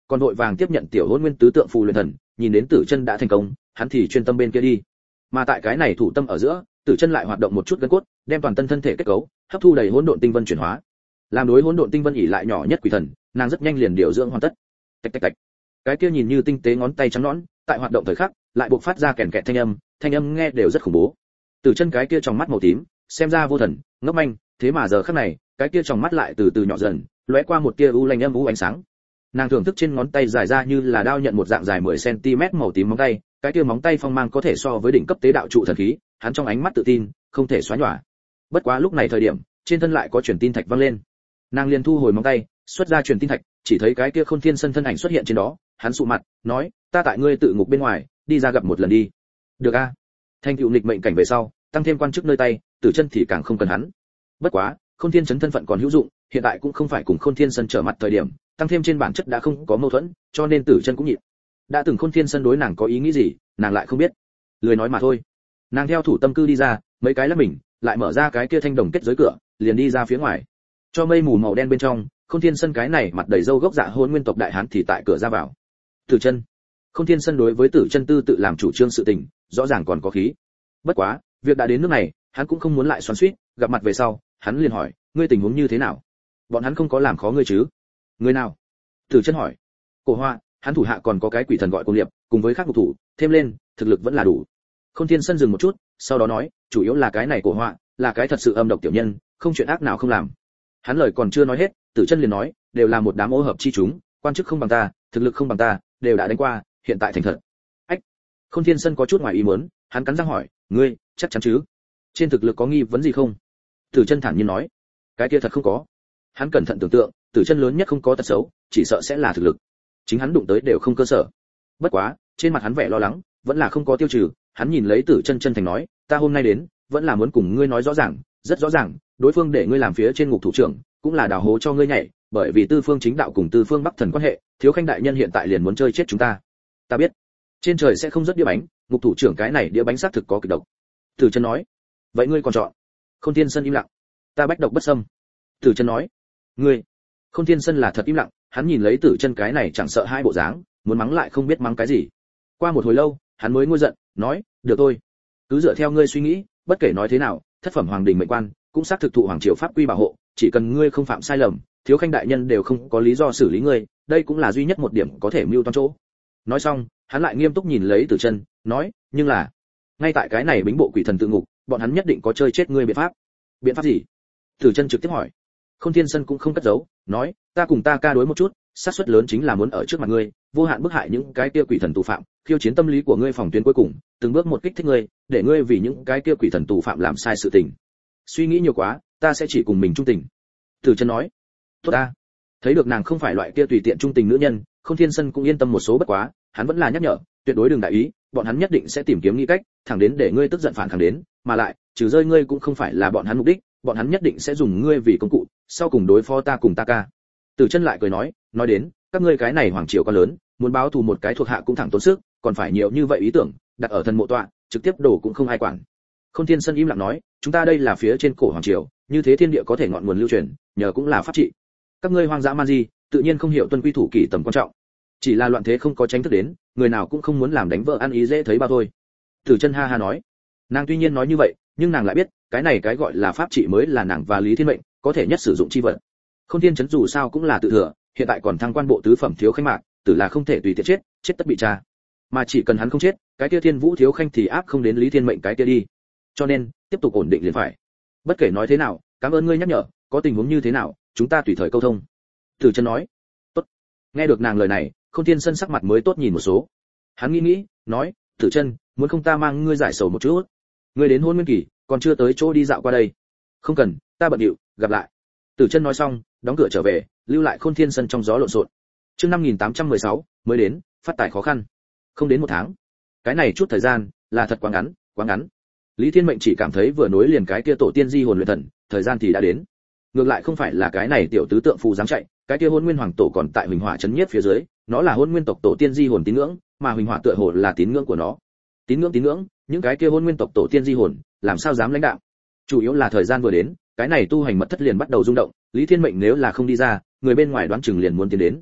còn vội vàng tiếp nhận tiểu hôn nguyên tứ tượng phù luyện thần, nhìn đến Tử Chân đã thành công, hắn thì chuyên tâm bên kia đi. Mà tại cái này thủ tâm ở giữa, Tử Chân lại hoạt động một chút gân cốt, đem toàn thân thân thể kết cấu hấp thu đầy hỗn độn tinh vân chuyển hóa. Làm đối hỗn độn tinh vân ỉ lại nhỏ nhất quỷ thần, nàng rất nhanh liền điều dưỡng hoàn tất. Tạch tạch tạch. Cái kia nhìn như tinh tế ngón tay trắng nõn, tại hoạt động thời khắc, lại bộc phát ra kèn kẹt thanh âm nghe đều rất khủng bố. Tử Chân cái kia trong mắt màu tím, xem ra vô thần, ngốc manh, thế mà giờ khắc này, cái kia trong mắt lại từ từ nhỏ dần, lóe qua một tia u lanh âm u ánh sáng. Nàng thưởng thức trên ngón tay dài ra như là đao nhận một dạng dài 10 cm màu tím móng tay, cái kia móng tay phong mang có thể so với đỉnh cấp tế đạo trụ thần khí, hắn trong ánh mắt tự tin, không thể xóa nhòa. Bất quá lúc này thời điểm, trên thân lại có truyền tin thạch vang lên. Nàng liền thu hồi móng tay, xuất ra truyền tin thạch, chỉ thấy cái kia Khôn Thiên Sân thân ảnh xuất hiện trên đó, hắn sụ mặt, nói, ta tại ngươi tự ngục bên ngoài, đi ra gặp một lần đi. Được a. Thanh tựu nghịch mệnh cảnh về sau, tăng thêm quan chức nơi tay, Tử Chân thì càng không cần hắn. Bất quá, Khôn Thiên Chấn thân phận còn hữu dụng, hiện tại cũng không phải cùng Khôn Thiên Sân trở mặt thời điểm, tăng thêm trên bản chất đã không có mâu thuẫn, cho nên Tử Chân cũng nhịn. Đã từng Khôn Thiên Sân đối nàng có ý nghĩ gì, nàng lại không biết. Lười nói mà thôi. Nàng theo thủ tâm cư đi ra, mấy cái lắc mình, lại mở ra cái kia thanh đồng kết giới cửa, liền đi ra phía ngoài. Cho mây mù màu đen bên trong, Khôn Thiên Sân cái này mặt đầy râu gốc dạ hôn nguyên tộc đại hán thì tại cửa ra vào. Tử Chân. Khôn Thiên Sân đối với Tử Chân tư tự làm chủ trương sự tình, rõ ràng còn có khí. Bất quá, việc đã đến nước này, hắn cũng không muốn lại xoắn xuýt, gặp mặt về sau, hắn liền hỏi, ngươi tình huống như thế nào? Bọn hắn không có làm khó ngươi chứ? Người nào? Tử Chân hỏi. Cổ Hoa, hắn thủ hạ còn có cái quỷ thần gọi Cổ Liệp, cùng với các ngục thủ, thêm lên, thực lực vẫn là đủ. Khôn Thiên Sân dừng một chút, sau đó nói, chủ yếu là cái này Cổ Hoa, là cái thật sự âm độc tiểu nhân, không chuyện ác nào không làm. Hắn lời còn chưa nói hết, Tử Chân liền nói, đều là một đám ô hợp chi chúng, quan chức không bằng ta, thực lực không bằng ta, đều đã đánh qua, hiện tại thành thật. Ách. Khôn Thiên Sân có chút ngoài ý muốn, hắn cắn răng hỏi, ngươi, chắc chắn chứ? Trên thực lực có nghi vấn gì không? Tử Chân thản nhiên nói, cái kia thật không có. Hắn cẩn thận tưởng tượng, Tử Chân lớn nhất không có tật xấu, chỉ sợ sẽ là thực lực. Chính hắn đụng tới đều không cơ sở. Bất quá, trên mặt hắn vẻ lo lắng, vẫn là không có tiêu trừ, hắn nhìn lấy Tử Chân chân thành nói, ta hôm nay đến, vẫn là muốn cùng ngươi nói rõ ràng, rất rõ ràng, đối phương để ngươi làm phía trên ngục thủ trưởng, cũng là đào hố cho ngươi nhảy, bởi vì Tư Phương Chính Đạo cùng Tư Phương Bắc Thần quan hệ, Thiếu Khanh đại nhân hiện tại liền muốn chơi chết chúng ta. Ta biết, trên trời sẽ không rớt đĩa bánh, ngục thủ trưởng cái này đĩa bánh xác thực có kịch độc. Tử Chân nói, vậy ngươi còn chọn? Khôn Thiên Sân im lặng. Ta bách độc bất xâm. Tử Chân nói, ngươi. Khôn Thiên Sân là thật im lặng, hắn nhìn lấy Tử Chân cái này chẳng sợ hai bộ dáng, muốn mắng lại không biết mắng cái gì. Qua một hồi lâu, hắn mới nguôi giận, nói, được thôi, cứ dựa theo ngươi suy nghĩ, bất kể nói thế nào, thất phẩm hoàng đình mệnh quan cũng xác thực thụ hoàng triều pháp quy bảo hộ, chỉ cần ngươi không phạm sai lầm, Thiếu Khanh đại nhân đều không có lý do xử lý ngươi, đây cũng là duy nhất một điểm có thể mưu toan chỗ. Nói xong, hắn lại nghiêm túc nhìn lấy Tử Chân, nói, nhưng là, ngay tại cái này bính bộ quỷ thần tự ngục, bọn hắn nhất định có chơi chết ngươi biện pháp. Biện pháp gì? Tử Chân trực tiếp hỏi. Khôn Thiên Sân cũng không cất giấu, nói, ta cùng ta ca đối một chút, xác suất lớn chính là muốn ở trước mặt ngươi, vô hạn bức hại những cái kia quỷ thần tù phạm, khiêu chiến tâm lý của ngươi phòng tuyến cuối cùng, từng bước một kích thích ngươi, để ngươi vì những cái kia quỷ thần tù phạm làm sai sự tình. Suy nghĩ nhiều quá, ta sẽ chỉ cùng mình trung tình. Tử Chân nói, tốt ta. Thấy được nàng không phải loại kia tùy tiện trung tình nữ nhân, Khôn Thiên Sân cũng yên tâm một số, bất quá, hắn vẫn là nhắc nhở, tuyệt đối đừng đại ý, bọn hắn nhất định sẽ tìm kiếm nghĩ cách, thẳng đến để ngươi tức giận phản kháng đến, mà lại, trừ rơi ngươi cũng không phải là bọn hắn mục đích, bọn hắn nhất định sẽ dùng ngươi vì công cụ, sau cùng đối phó ta cùng ta ca. Tử Chân lại cười nói đến, các ngươi cái này hoàng triều quá lớn, muốn báo thù một cái thuộc hạ cũng thẳng tốn sức, còn phải nhiều như vậy ý tưởng, đặt ở thần mộ tọa, trực tiếp đổ cũng không ai quản. Khôn Thiên Sân im lặng nói, chúng ta đây là phía trên cổ hoàng triều, như thế thiên địa có thể ngọn nguồn lưu truyền, nhờ cũng là pháp trị. Các ngươi hoang dã man di, tự nhiên không hiểu tuân quy thủ kỷ tầm quan trọng. Chỉ là loạn thế không có tránh thức đến, người nào cũng không muốn làm đánh vợ ăn ý dễ thấy bao thôi. Tử Chân ha ha nói, nàng tuy nhiên nói như vậy, nhưng nàng lại biết, cái này cái gọi là pháp trị mới là nàng và Lý Thiên Mệnh có thể nhất sử dụng chi vật. Khôn Thiên Chấn dù sao cũng là tự thừa, hiện tại còn thăng quan bộ tứ phẩm thiếu khanh mạc, tử là không thể tùy tiện chết, chết tất bị tra. Mà chỉ cần hắn không chết, cái kia Thiên Vũ thiếu khanh thì áp không đến Lý Thiên Mệnh cái kia đi. Cho nên, tiếp tục ổn định liền phải. Bất kể nói thế nào, cảm ơn ngươi nhắc nhở, có tình huống như thế nào, chúng ta tùy thời câu thông. Tử Chân nói, tốt. Nghe được nàng lời này, Khôn Thiên Sân sắc mặt mới tốt nhìn một số. Hắn nghĩ, nói, Tử Chân, muốn không ta mang ngươi giải sầu một chút? Ngươi đến hôn nguyên kỳ, còn chưa tới chỗ đi dạo qua đây. Không cần, ta bận điệu, gặp lại. Tử Chân nói xong, đóng cửa trở về, lưu lại Khôn Thiên Sân trong gió lộn xộn. Chương 5816, mới đến, phát tài khó khăn. Không đến một tháng. Cái này chút thời gian, là thật quá ngắn, quá ngắn. Lý Thiên Mệnh chỉ cảm thấy vừa nối liền cái kia tổ tiên di hồn luyện thần, thời gian thì đã đến. Ngược lại không phải là cái này tiểu tứ tượng phù dám chạy, cái kia Hôn Nguyên Hoàng tổ còn tại Huỳnh Hỏa trấn nhiếp phía dưới, nó là Hôn Nguyên tộc tổ tiên di hồn tín ngưỡng, mà Huỳnh Hỏa tựa hồ là tín ngưỡng của nó. Tín ngưỡng, những cái kia Hôn Nguyên tộc tổ tiên di hồn, làm sao dám lãnh đạo? Chủ yếu là thời gian vừa đến, cái này tu hành mật thất liền bắt đầu rung động, Lý Thiên Mệnh nếu là không đi ra, người bên ngoài đoán chừng liền muốn tiến đến.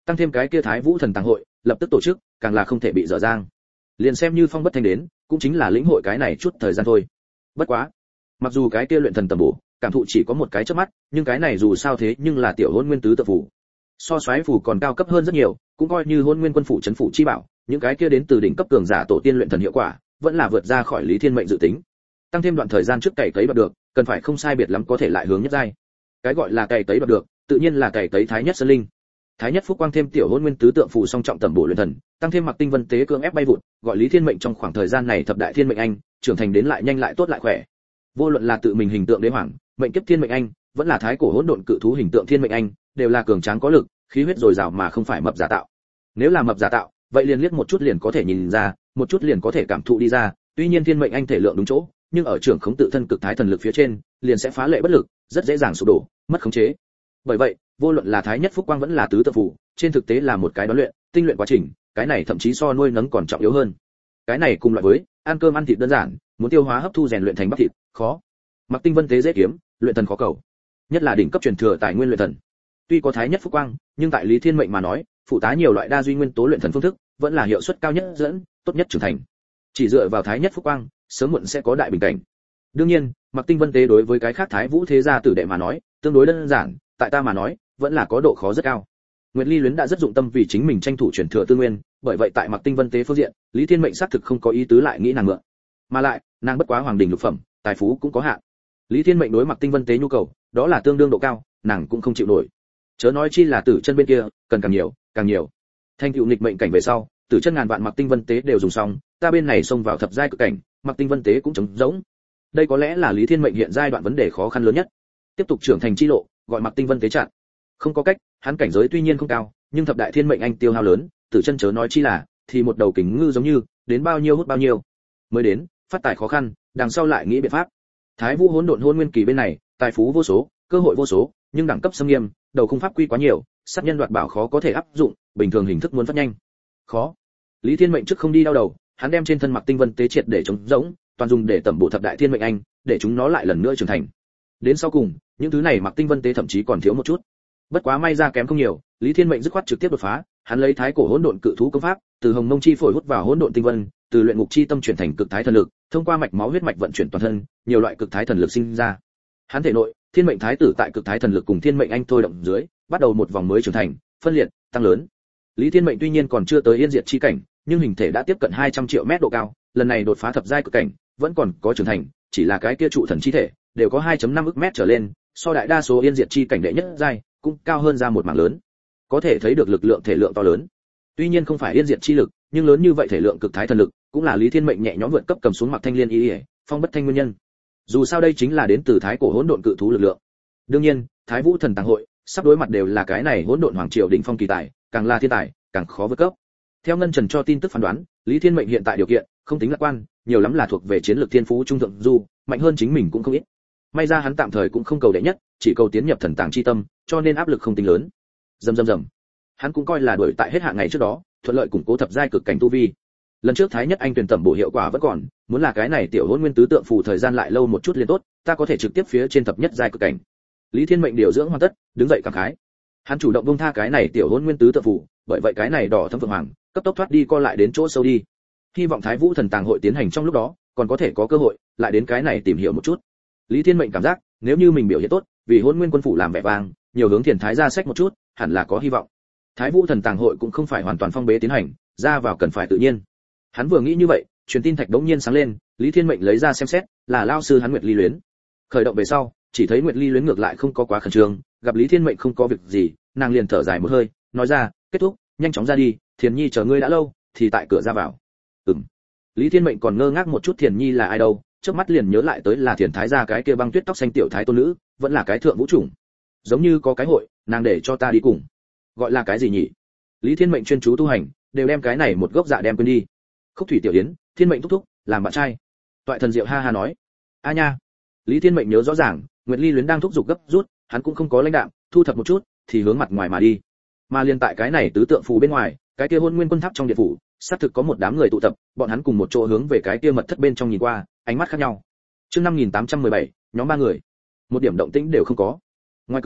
tăng thêm cái kia Thái Vũ Thần Tàng hội lập tức tổ chức, càng là không thể bị dở dang. Liền xem như Phong Bất Thanh đến, cũng chính là lĩnh hội cái này chút thời gian thôi. Bất quá, mặc dù cái kia luyện thần tầm bổ, cảm thụ chỉ có một cái chớp mắt, nhưng cái này dù sao thế nhưng là tiểu Hỗn Nguyên tứ tự phủ. So xoáy phủ còn cao cấp hơn rất nhiều, cũng coi như Hỗn Nguyên quân phủ trấn phủ chi bảo, những cái kia đến từ đỉnh cấp cường giả tổ tiên luyện thần hiệu quả, vẫn là vượt ra khỏi Lý Thiên Mệnh dự tính. Tăng thêm đoạn thời gian trước cày cấy đoạt được, cần phải không sai biệt lắm có thể lại hướng nhất giai. Cái gọi là cày cấy đoạt được, tự nhiên là cày cấy Thái Nhất Sơn Linh. Thái Nhất Phúc Quang thêm tiểu Hỗn Nguyên tứ tượng phù song trọng tầm bổ luyện thần, tăng thêm Mặc Tinh Vân tế cưỡng ép bay vụt, gọi Lý Thiên Mệnh trong khoảng thời gian này thập đại thiên mệnh anh, trưởng thành đến lại nhanh lại tốt lại khỏe. Vô luận là tự mình hình tượng đế hoàng, mệnh kiếp thiên mệnh anh, vẫn là thái cổ hỗn độn cự thú hình tượng thiên mệnh anh, đều là cường tráng có lực, khí huyết dồi dào mà không phải mập giả tạo. Nếu là mập giả tạo, vậy liền liếc một chút liền có thể nhìn ra, một chút liền có thể cảm thụ đi ra, tuy nhiên thiên mệnh anh thể lượng đúng chỗ, nhưng ở trưởng khống tự thân cực thái thần lực phía trên, liền sẽ phá lệ bất lực, rất dễ dàng sụp đổ, mất khống chế. Bởi vậy, vô luận là Thái Nhất Phúc Quang vẫn là tứ tự phủ, trên thực tế là một cái đoán luyện, tinh luyện quá trình, cái này thậm chí so nuôi nấng còn trọng yếu hơn. Cái này cùng loại với ăn cơm ăn thịt đơn giản, muốn tiêu hóa hấp thu rèn luyện thành bắp thịt, khó. Mặc Tinh Vân tế dễ kiếm, luyện thần khó cầu. Nhất là đỉnh cấp truyền thừa tài nguyên luyện thần. Tuy có Thái Nhất Phúc Quang, nhưng tại Lý Thiên Mệnh mà nói, phụ tá nhiều loại đa duy nguyên tố luyện thần phương thức, vẫn là hiệu suất cao nhất dẫn, tốt nhất trưởng thành. Chỉ dựa vào Thái Nhất Phúc Quang, sớm muộn sẽ có đại bình cảnh. Đương nhiên, Mặc Tinh Vân tế đối với cái khác Thái Vũ thế gia tử đệ mà nói, tương đối đơn giản, tại ta mà nói, vẫn là có độ khó rất cao. Nguyệt Ly Luyến đã rất dụng tâm vì chính mình tranh thủ truyền thừa tư nguyên, bởi vậy tại Mặc Tinh Vân tế phương diện, Lý Thiên Mệnh xác thực không có ý tứ lại nghĩ nàng mượn. Mà lại, nàng bất quá hoàng đình lục phẩm, tài phú cũng có hạn. Lý Thiên Mệnh đối Mặc Tinh Vân tế nhu cầu, đó là tương đương độ cao, nàng cũng không chịu nổi. Chớ nói chi là Tử Chân bên kia, cần càng nhiều, càng nhiều. Thanh tựu nghịch mệnh cảnh về sau, Tử Chân ngàn vạn Mặc Tinh Vân tế đều dùng xong, ta bên này xông vào thập giai cực cảnh, Mặc Tinh Vân tế cũng trống rỗng. Đây có lẽ là Lý Thiên Mệnh hiện giai đoạn vấn đề khó khăn lớn nhất. Tiếp tục trưởng thành chi lộ, gọi Mặc Tinh Vân tế chặn. Không có cách, hắn cảnh giới tuy nhiên không cao, nhưng thập đại thiên mệnh anh tiêu hao lớn, Tử Chân chớ nói chi là, thì một đầu kính ngư giống như, đến bao nhiêu hút bao nhiêu. Mới đến, phát tài khó khăn, đằng sau lại nghĩ biện pháp. Thái Vũ hỗn độn hôn nguyên kỳ bên này, tài phú vô số, cơ hội vô số, nhưng đẳng cấp xâm nghiêm, đầu khung pháp quy quá nhiều, sát nhân đoạt bảo khó có thể áp dụng, bình thường hình thức muốn phát nhanh. Khó. Lý Thiên Mệnh trước không đi đau đầu, hắn đem trên thân Mặc Tinh Vân tế triệt để chống rỗng, toàn dùng để tẩm bổ thập đại thiên mệnh anh, để chúng nó lại lần nữa trưởng thành. Đến sau cùng, những thứ này Mặc Tinh Vân tế thậm chí còn thiếu một chút. Bất quá may ra kém không nhiều, Lý Thiên Mệnh dứt khoát trực tiếp đột phá, hắn lấy thái cổ hỗn độn cự thú công pháp, từ hồng mông chi phổi hút vào hỗn độn tinh vân, từ luyện ngục chi tâm chuyển thành cực thái thần lực, thông qua mạch máu huyết mạch vận chuyển toàn thân, nhiều loại cực thái thần lực sinh ra. Hắn thể nội, thiên mệnh thái tử tại cực thái thần lực cùng thiên mệnh anh thôi động dưới, bắt đầu một vòng mới trưởng thành, phân liệt, tăng lớn. Lý Thiên Mệnh tuy nhiên còn chưa tới yên diệt chi cảnh, nhưng hình thể đã tiếp cận 200 triệu mét độ cao, lần này đột phá thập giai cực cảnh, vẫn còn có trưởng thành, chỉ là cái kia trụ thần chi thể, đều có 2.5 ức mét trở lên, so đại đa số yên diệt chi cảnh đệ nhất giai, cũng cao hơn ra một mảng lớn. Có thể thấy được lực lượng thể lượng to lớn. Tuy nhiên không phải yên diệt chi lực, nhưng lớn như vậy thể lượng cực thái thần lực, cũng là Lý Thiên Mệnh nhẹ nhõm vượt cấp cầm xuống Mặc Thanh Liên y, Phong Bất Thanh nguyên nhân. Dù sao đây chính là đến từ thái cổ hỗn độn cự thú lực lượng. Đương nhiên, Thái Vũ thần tàng hội, sắp đối mặt đều là cái này hỗn độn hoàng triều đỉnh phong kỳ tài, càng là thiên tài, càng khó vượt cấp. Theo Ngân Trần cho tin tức phán đoán, Lý Thiên Mệnh hiện tại điều kiện không tính lạc quan, nhiều lắm là thuộc về chiến lược thiên phú trung thượng du, mạnh hơn chính mình cũng không ít. May ra hắn tạm thời cũng không cầu đệ nhất, chỉ cầu tiến nhập thần tàng chi tâm, cho nên áp lực không tính lớn. Rầm. Hắn cũng coi là đuổi tại hết hạn ngày trước đó, thuận lợi củng cố thập giai cực cảnh tu vi. Lần trước Thái Nhất Anh tuyển tẩm bổ hiệu quả vẫn còn, muốn là cái này tiểu hỗn nguyên tứ tượng phù thời gian lại lâu một chút liền tốt, ta có thể trực tiếp phía trên thập nhất giai cực cảnh. Lý Thiên Mệnh điều dưỡng hoàn tất, đứng dậy cảm khái. Hắn chủ động buông tha cái này tiểu hỗn nguyên tứ tượng phù, bởi vậy cái này đỏ thâm phượng hoàng, cấp tốc thoát đi co lại đến chỗ sâu đi. Hy vọng Thái Vũ thần tàng hội tiến hành trong lúc đó, còn có thể có cơ hội lại đến cái này tìm hiểu một chút. Lý Thiên Mệnh cảm giác, nếu như mình biểu hiện tốt, vì hỗn nguyên quân phủ làm vẻ vang, nhiều hướng thiền thái ra sách một chút, hẳn là có hy vọng. Thái Vũ thần tàng hội cũng không phải hoàn toàn phong bế tiến hành, ra vào cần phải tự nhiên. Hắn vừa nghĩ như vậy, truyền tin thạch đống nhiên sáng lên, Lý Thiên Mệnh lấy ra xem xét, là lao sư hắn Nguyệt Ly Luyến. Khởi động về sau, chỉ thấy Nguyệt Ly Luyến ngược lại không có quá khẩn trương, gặp Lý Thiên Mệnh không có việc gì, nàng liền thở dài một hơi, nói ra, kết thúc, nhanh chóng ra đi, Thiền Nhi chờ ngươi đã lâu, thì tại cửa ra vào. Lý Thiên Mệnh còn ngơ ngác một chút Thiền Nhi là ai đâu, trước mắt liền nhớ lại tới là Thiền Thái gia cái kia băng tuyết tóc xanh tiểu thái tôn nữ, vẫn là cái thượng vũ chủng. Giống như có cái hội, nàng để cho ta đi cùng. Gọi là cái gì nhỉ? Lý Thiên Mệnh chuyên chú tu hành, đều đem cái này một gốc dạ đem quên đi. Khúc thủy tiểu yến, Thiên Mệnh thúc thúc, làm bạn trai. Toại thần diệu ha ha nói, a nha. Lý Thiên Mệnh nhớ rõ ràng, Nguyệt Ly Luyến đang thúc giục gấp rút, hắn cũng không có lãnh đạm, thu thập một chút, thì hướng mặt ngoài mà đi. Mà liên tại cái này tứ tượng phù bên ngoài, cái kia hôn nguyên quân tháp trong điện phủ, xác thực có một đám người tụ tập, bọn hắn cùng một chỗ hướng về cái kia mật thất bên trong nhìn qua, ánh mắt khác nhau. Chương 5817, nhóm 3 người. Một điểm động tĩnh đều không có. Ngoài cửa,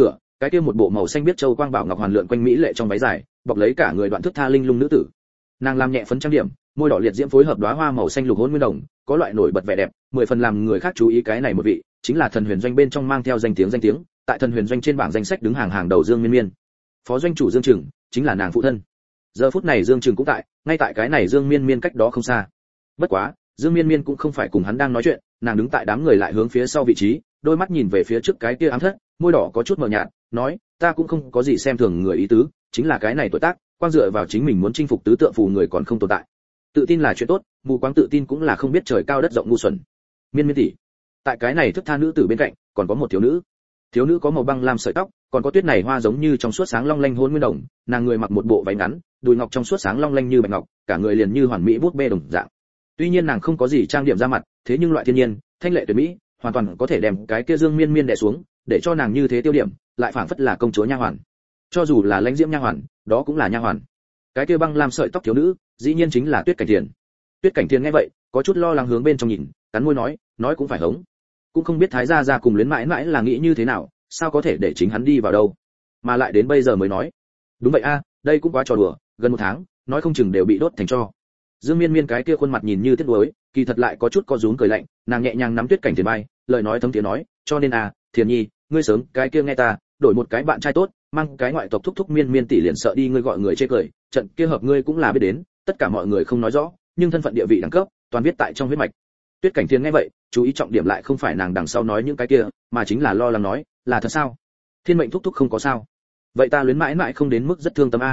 cái kia một bộ màu xanh biết châu quang bảo ngọc hoàn lượn quanh mỹ lệ trong váy dài, bọc lấy cả người đoạn thức tha linh lung nữ tử. Nàng làm nhẹ phấn trang điểm, môi đỏ liệt diễm phối hợp đóa hoa màu xanh lục hôn nguyên đồng, có loại nổi bật vẻ đẹp, 10 phần làm người khác chú ý. Cái này một vị, chính là thần huyền doanh bên trong mang theo danh tiếng, tại thần huyền doanh trên bảng danh sách đứng hàng đầu Dương Miên Miên. Phó doanh chủ Dương Trừng, chính là nàng phụ thân. Giờ phút này Dương Trừng cũng tại, ngay tại cái này Dương Miên Miên cách đó không xa. Bất quá, Dương Miên Miên cũng không phải cùng hắn đang nói chuyện, nàng đứng tại đám người lại hướng phía sau vị trí, đôi mắt nhìn về phía trước cái kia ám thất, môi đỏ có chút mờ nhạt, nói, ta cũng không có gì xem thường người ý tứ, chính là cái này tuổi tác, quan dựa vào chính mình muốn chinh phục tứ tượng phù người còn không tồn tại. Tự tin là chuyện tốt, mù quáng tự tin cũng là không biết trời cao đất rộng ngu xuẩn. Miên Miên tỷ, tại cái này thức tha nữ tử bên cạnh, còn có một thiếu nữ có màu băng lam sợi tóc, còn có tuyết này hoa giống như trong suốt sáng long lanh hôn nguyên đồng, nàng người mặc một bộ váy ngắn, đùi ngọc trong suốt sáng long lanh như bạch ngọc, cả người liền như hoàn mỹ bút bê đồng dạng. Tuy nhiên nàng không có gì trang điểm ra mặt, thế nhưng loại thiên nhiên, thanh lệ tuyệt mỹ, hoàn toàn có thể đem cái kia Dương Miên Miên đè xuống, để cho nàng như thế tiêu điểm, lại phảng phất là công chúa nha hoàn. Cho dù là lãnh diễm nha hoàn, đó cũng là nha hoàn. Cái kia băng lam sợi tóc thiếu nữ, dĩ nhiên chính là Tuyết Cảnh Thiền. Tuyết Cảnh Thiền nghe vậy, có chút lo lắng hướng bên trong nhìn, cắn môi nói cũng phải hống. Cũng không biết Thái gia gia cùng Luyến mãi mãi là nghĩ như thế nào, sao có thể để chính hắn đi vào đâu, mà lại đến bây giờ mới nói. Đúng vậy a, đây cũng quá trò đùa, gần 1 tháng, nói không chừng đều bị đốt thành tro. Dương Miên Miên cái kia khuôn mặt nhìn như tiếc nuối, kỳ thật lại có chút co rúm cười lạnh, nàng nhẹ nhàng nắm Tuyết Cảnh Thiền vai, lời nói thấm tiếng nói, cho nên Thiền nhi, ngươi sớm cái kia nghe ta, đổi một cái bạn trai tốt, mang cái ngoại tộc thúc thúc Miên Miên tỷ liền sợ đi ngươi gọi người chê cười, trận kia hợp ngươi cũng là biết đến, tất cả mọi người không nói rõ, nhưng thân phận địa vị đẳng cấp, toàn viết tại trong huyết mạch. Tuyết Cảnh Thiền nghe vậy, chú ý trọng điểm lại không phải nàng đằng sau nói những cái kia, mà chính là lo lắng nói, là thật sao? Thiên mệnh thúc thúc không có sao? Vậy ta Luyến mãi mãi không đến mức rất thương tâm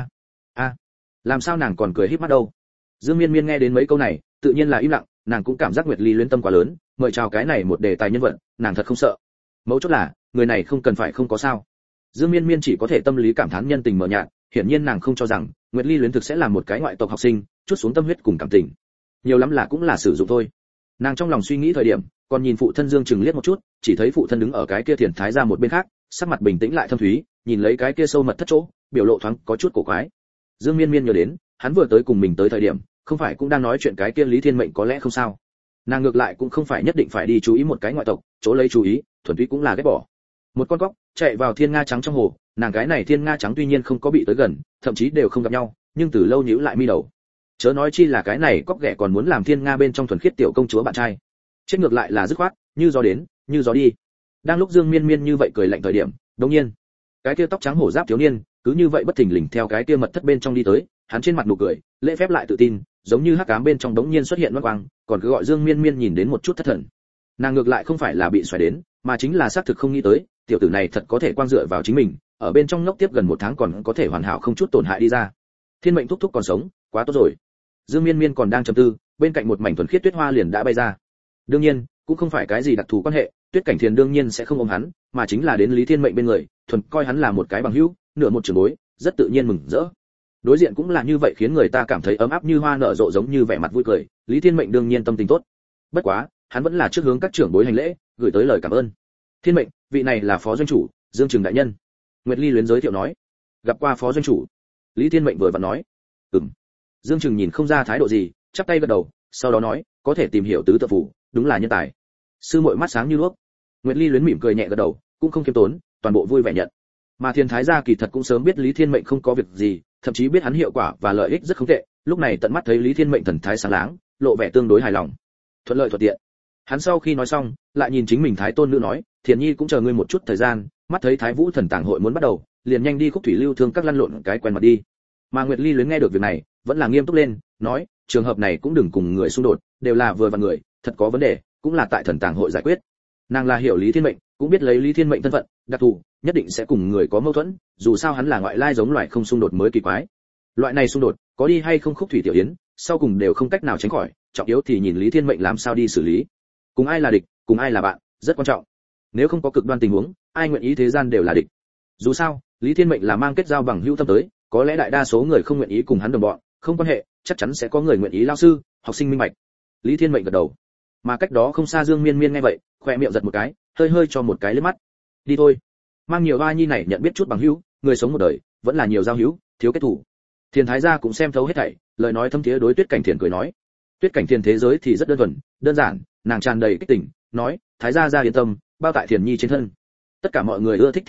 làm sao nàng còn cười híp mắt đâu? Dương Miên Miên nghe đến mấy câu này, tự nhiên là im lặng, nàng cũng cảm giác Nguyệt Ly luyến tâm quá lớn, mời chào cái này một đề tài nhân vật, nàng thật không sợ. Mấu chốt là, người này không cần phải không có sao. Dương Miên Miên chỉ có thể tâm lý cảm thán nhân tình mờ nhạt, hiển nhiên nàng không cho rằng Nguyệt Ly luyến thực sẽ là một cái ngoại tộc học sinh, chút xuống tâm huyết cùng cảm tình. Nhiều lắm là cũng là sử dụng thôi. Nàng trong lòng suy nghĩ thời điểm, còn nhìn phụ thân Dương Trừng liếc một chút, chỉ thấy phụ thân đứng ở cái kia Thiền Thái gia một bên khác, sắc mặt bình tĩnh lại thâm thúy, nhìn lấy cái kia sâu mật thất chỗ, biểu lộ thoáng có chút cổ quái. Dương Miên Miên nhớ đến, hắn vừa tới cùng mình tới thời điểm, không phải cũng đang nói chuyện cái kia Lý Thiên Mệnh có lẽ không sao. Nàng ngược lại cũng không phải nhất định phải đi chú ý một cái ngoại tộc, chỗ lấy chú ý, thuần túy cũng là ghét bỏ. Một con cóc chạy vào thiên nga trắng trong hồ, nàng cái này thiên nga trắng tuy nhiên không có bị tới gần, thậm chí đều không gặp nhau, nhưng từ lâu nhíu lại mi đầu. Chớ nói chi là cái này cóc ghẻ còn muốn làm thiên nga bên trong thuần khiết tiểu công chúa bạn trai. Chết ngược lại là dứt khoát, như gió đến, như gió đi. Đang lúc Dương Miên Miên như vậy cười lạnh thời điểm, đột nhiên, cái kia tóc trắng hổ giáp thiếu niên, cứ như vậy bất thình lình theo cái kia mật thất bên trong đi tới, hắn trên mặt nụ cười, lễ phép lại tự tin, giống như hắc ám bên trong đống nhiên xuất hiện loáng quang, còn cứ gọi Dương Miên Miên nhìn đến một chút thất thần. Nàng ngược lại không phải là bị xoáy đến, mà chính là xác thực không nghĩ tới, tiểu tử này thật có thể quang dựa vào chính mình, ở bên trong ngốc tiếp gần 1 tháng còn có thể hoàn hảo không chút tổn hại đi ra. Thiên mệnh thúc thúc còn sống, quá tốt rồi. Dương Miên Miên còn đang trầm tư, bên cạnh một mảnh thuần khiết tuyết hoa liền đã bay ra. Đương nhiên, cũng không phải cái gì đặc thù quan hệ, Tuyết Cảnh Thiền đương nhiên sẽ không ôm hắn, mà chính là đến Lý Thiên Mệnh bên người, thuần coi hắn là một cái bằng hữu, nửa một trưởng bối, rất tự nhiên mừng rỡ. Đối diện cũng là như vậy khiến người ta cảm thấy ấm áp như hoa nở rộ giống như vẻ mặt vui cười, Lý Thiên Mệnh đương nhiên tâm tình tốt. Bất quá, hắn vẫn là trước hướng các trưởng bối hành lễ, gửi tới lời cảm ơn. Thiên Mệnh, vị này là phó doanh chủ, Dương Trừng đại nhân. Nguyệt Ly luyến giới thiệu nói. Gặp qua phó doanh chủ. Lý Thiên Mệnh vừa vặn nói. Dương Trừng nhìn không ra thái độ gì, chắp tay gật đầu, sau đó nói, có thể tìm hiểu tứ tự phủ, đúng là nhân tài. Sư muội mắt sáng như đuốc. Nguyệt Ly luyến mỉm cười nhẹ gật đầu, cũng không kiêm tốn, toàn bộ vui vẻ nhận. Mà Thiên Thái gia kỳ thật cũng sớm biết Lý Thiên Mệnh không có việc gì, thậm chí biết hắn hiệu quả và lợi ích rất không tệ, lúc này tận mắt thấy Lý Thiên Mệnh thần thái sáng láng, lộ vẻ tương đối hài lòng. Thuận lợi thuận tiện. Hắn sau khi nói xong, lại nhìn chính mình thái tôn nữ nói, Thiền Nhi cũng chờ ngươi một chút thời gian, mắt thấy Thái Vũ Thần Tàng hội muốn bắt đầu, liền nhanh đi Khúc Thủy Lưu Thương các lăn lộn cái quen mặt đi. Mà Nguyệt Ly luyến nghe được việc này, vẫn là nghiêm túc lên, nói, trường hợp này cũng đừng cùng người xung đột, đều là vừa vặn người, thật có vấn đề, cũng là tại Thần Tàng hội giải quyết. Nàng là hiểu Lý Thiên Mệnh, cũng biết lấy Lý Thiên Mệnh thân phận, đặc thù, nhất định sẽ cùng người có mâu thuẫn, dù sao hắn là ngoại lai giống loài không xung đột mới kỳ quái. Loại này xung đột, có đi hay không Khúc Thủy Tiểu Yến, sau cùng đều không cách nào tránh khỏi, trọng yếu thì nhìn Lý Thiên Mệnh làm sao đi xử lý. Cùng ai là địch, cùng ai là bạn, rất quan trọng. Nếu không có cực đoan tình huống, ai nguyện ý thế gian đều là địch. Dù sao, Lý Thiên Mệnh là mang kết giao bằng hữu tâm tới, có lẽ đại đa số người không nguyện ý cùng hắn đồng bọn, không quan hệ, chắc chắn sẽ có người nguyện ý lao sư, học sinh minh bạch. Lý Thiên Mệnh gật đầu. Mà cách đó không xa Dương Miên Miên nghe vậy, khóe miệng giật một cái, hơi hơi cho một cái liếc mắt. Đi thôi. Mang nhiều oa nhi này nhận biết chút bằng hữu, người sống một đời, vẫn là nhiều giao hữu, thiếu kết thủ. Thiên Thái gia cũng xem thấu hết thảy, lời nói thâm thiế đối Tuyết Cảnh Thiền cười nói. Tuyết Cảnh Thiền thế giới thì rất đơn thuần, đơn giản, nàng tràn đầy kích tỉnh, nói, Thái gia gia yên tâm, bao tại Thiền Nhi trên thân. Tất cả mọi người ưa thích Thiền Nhi,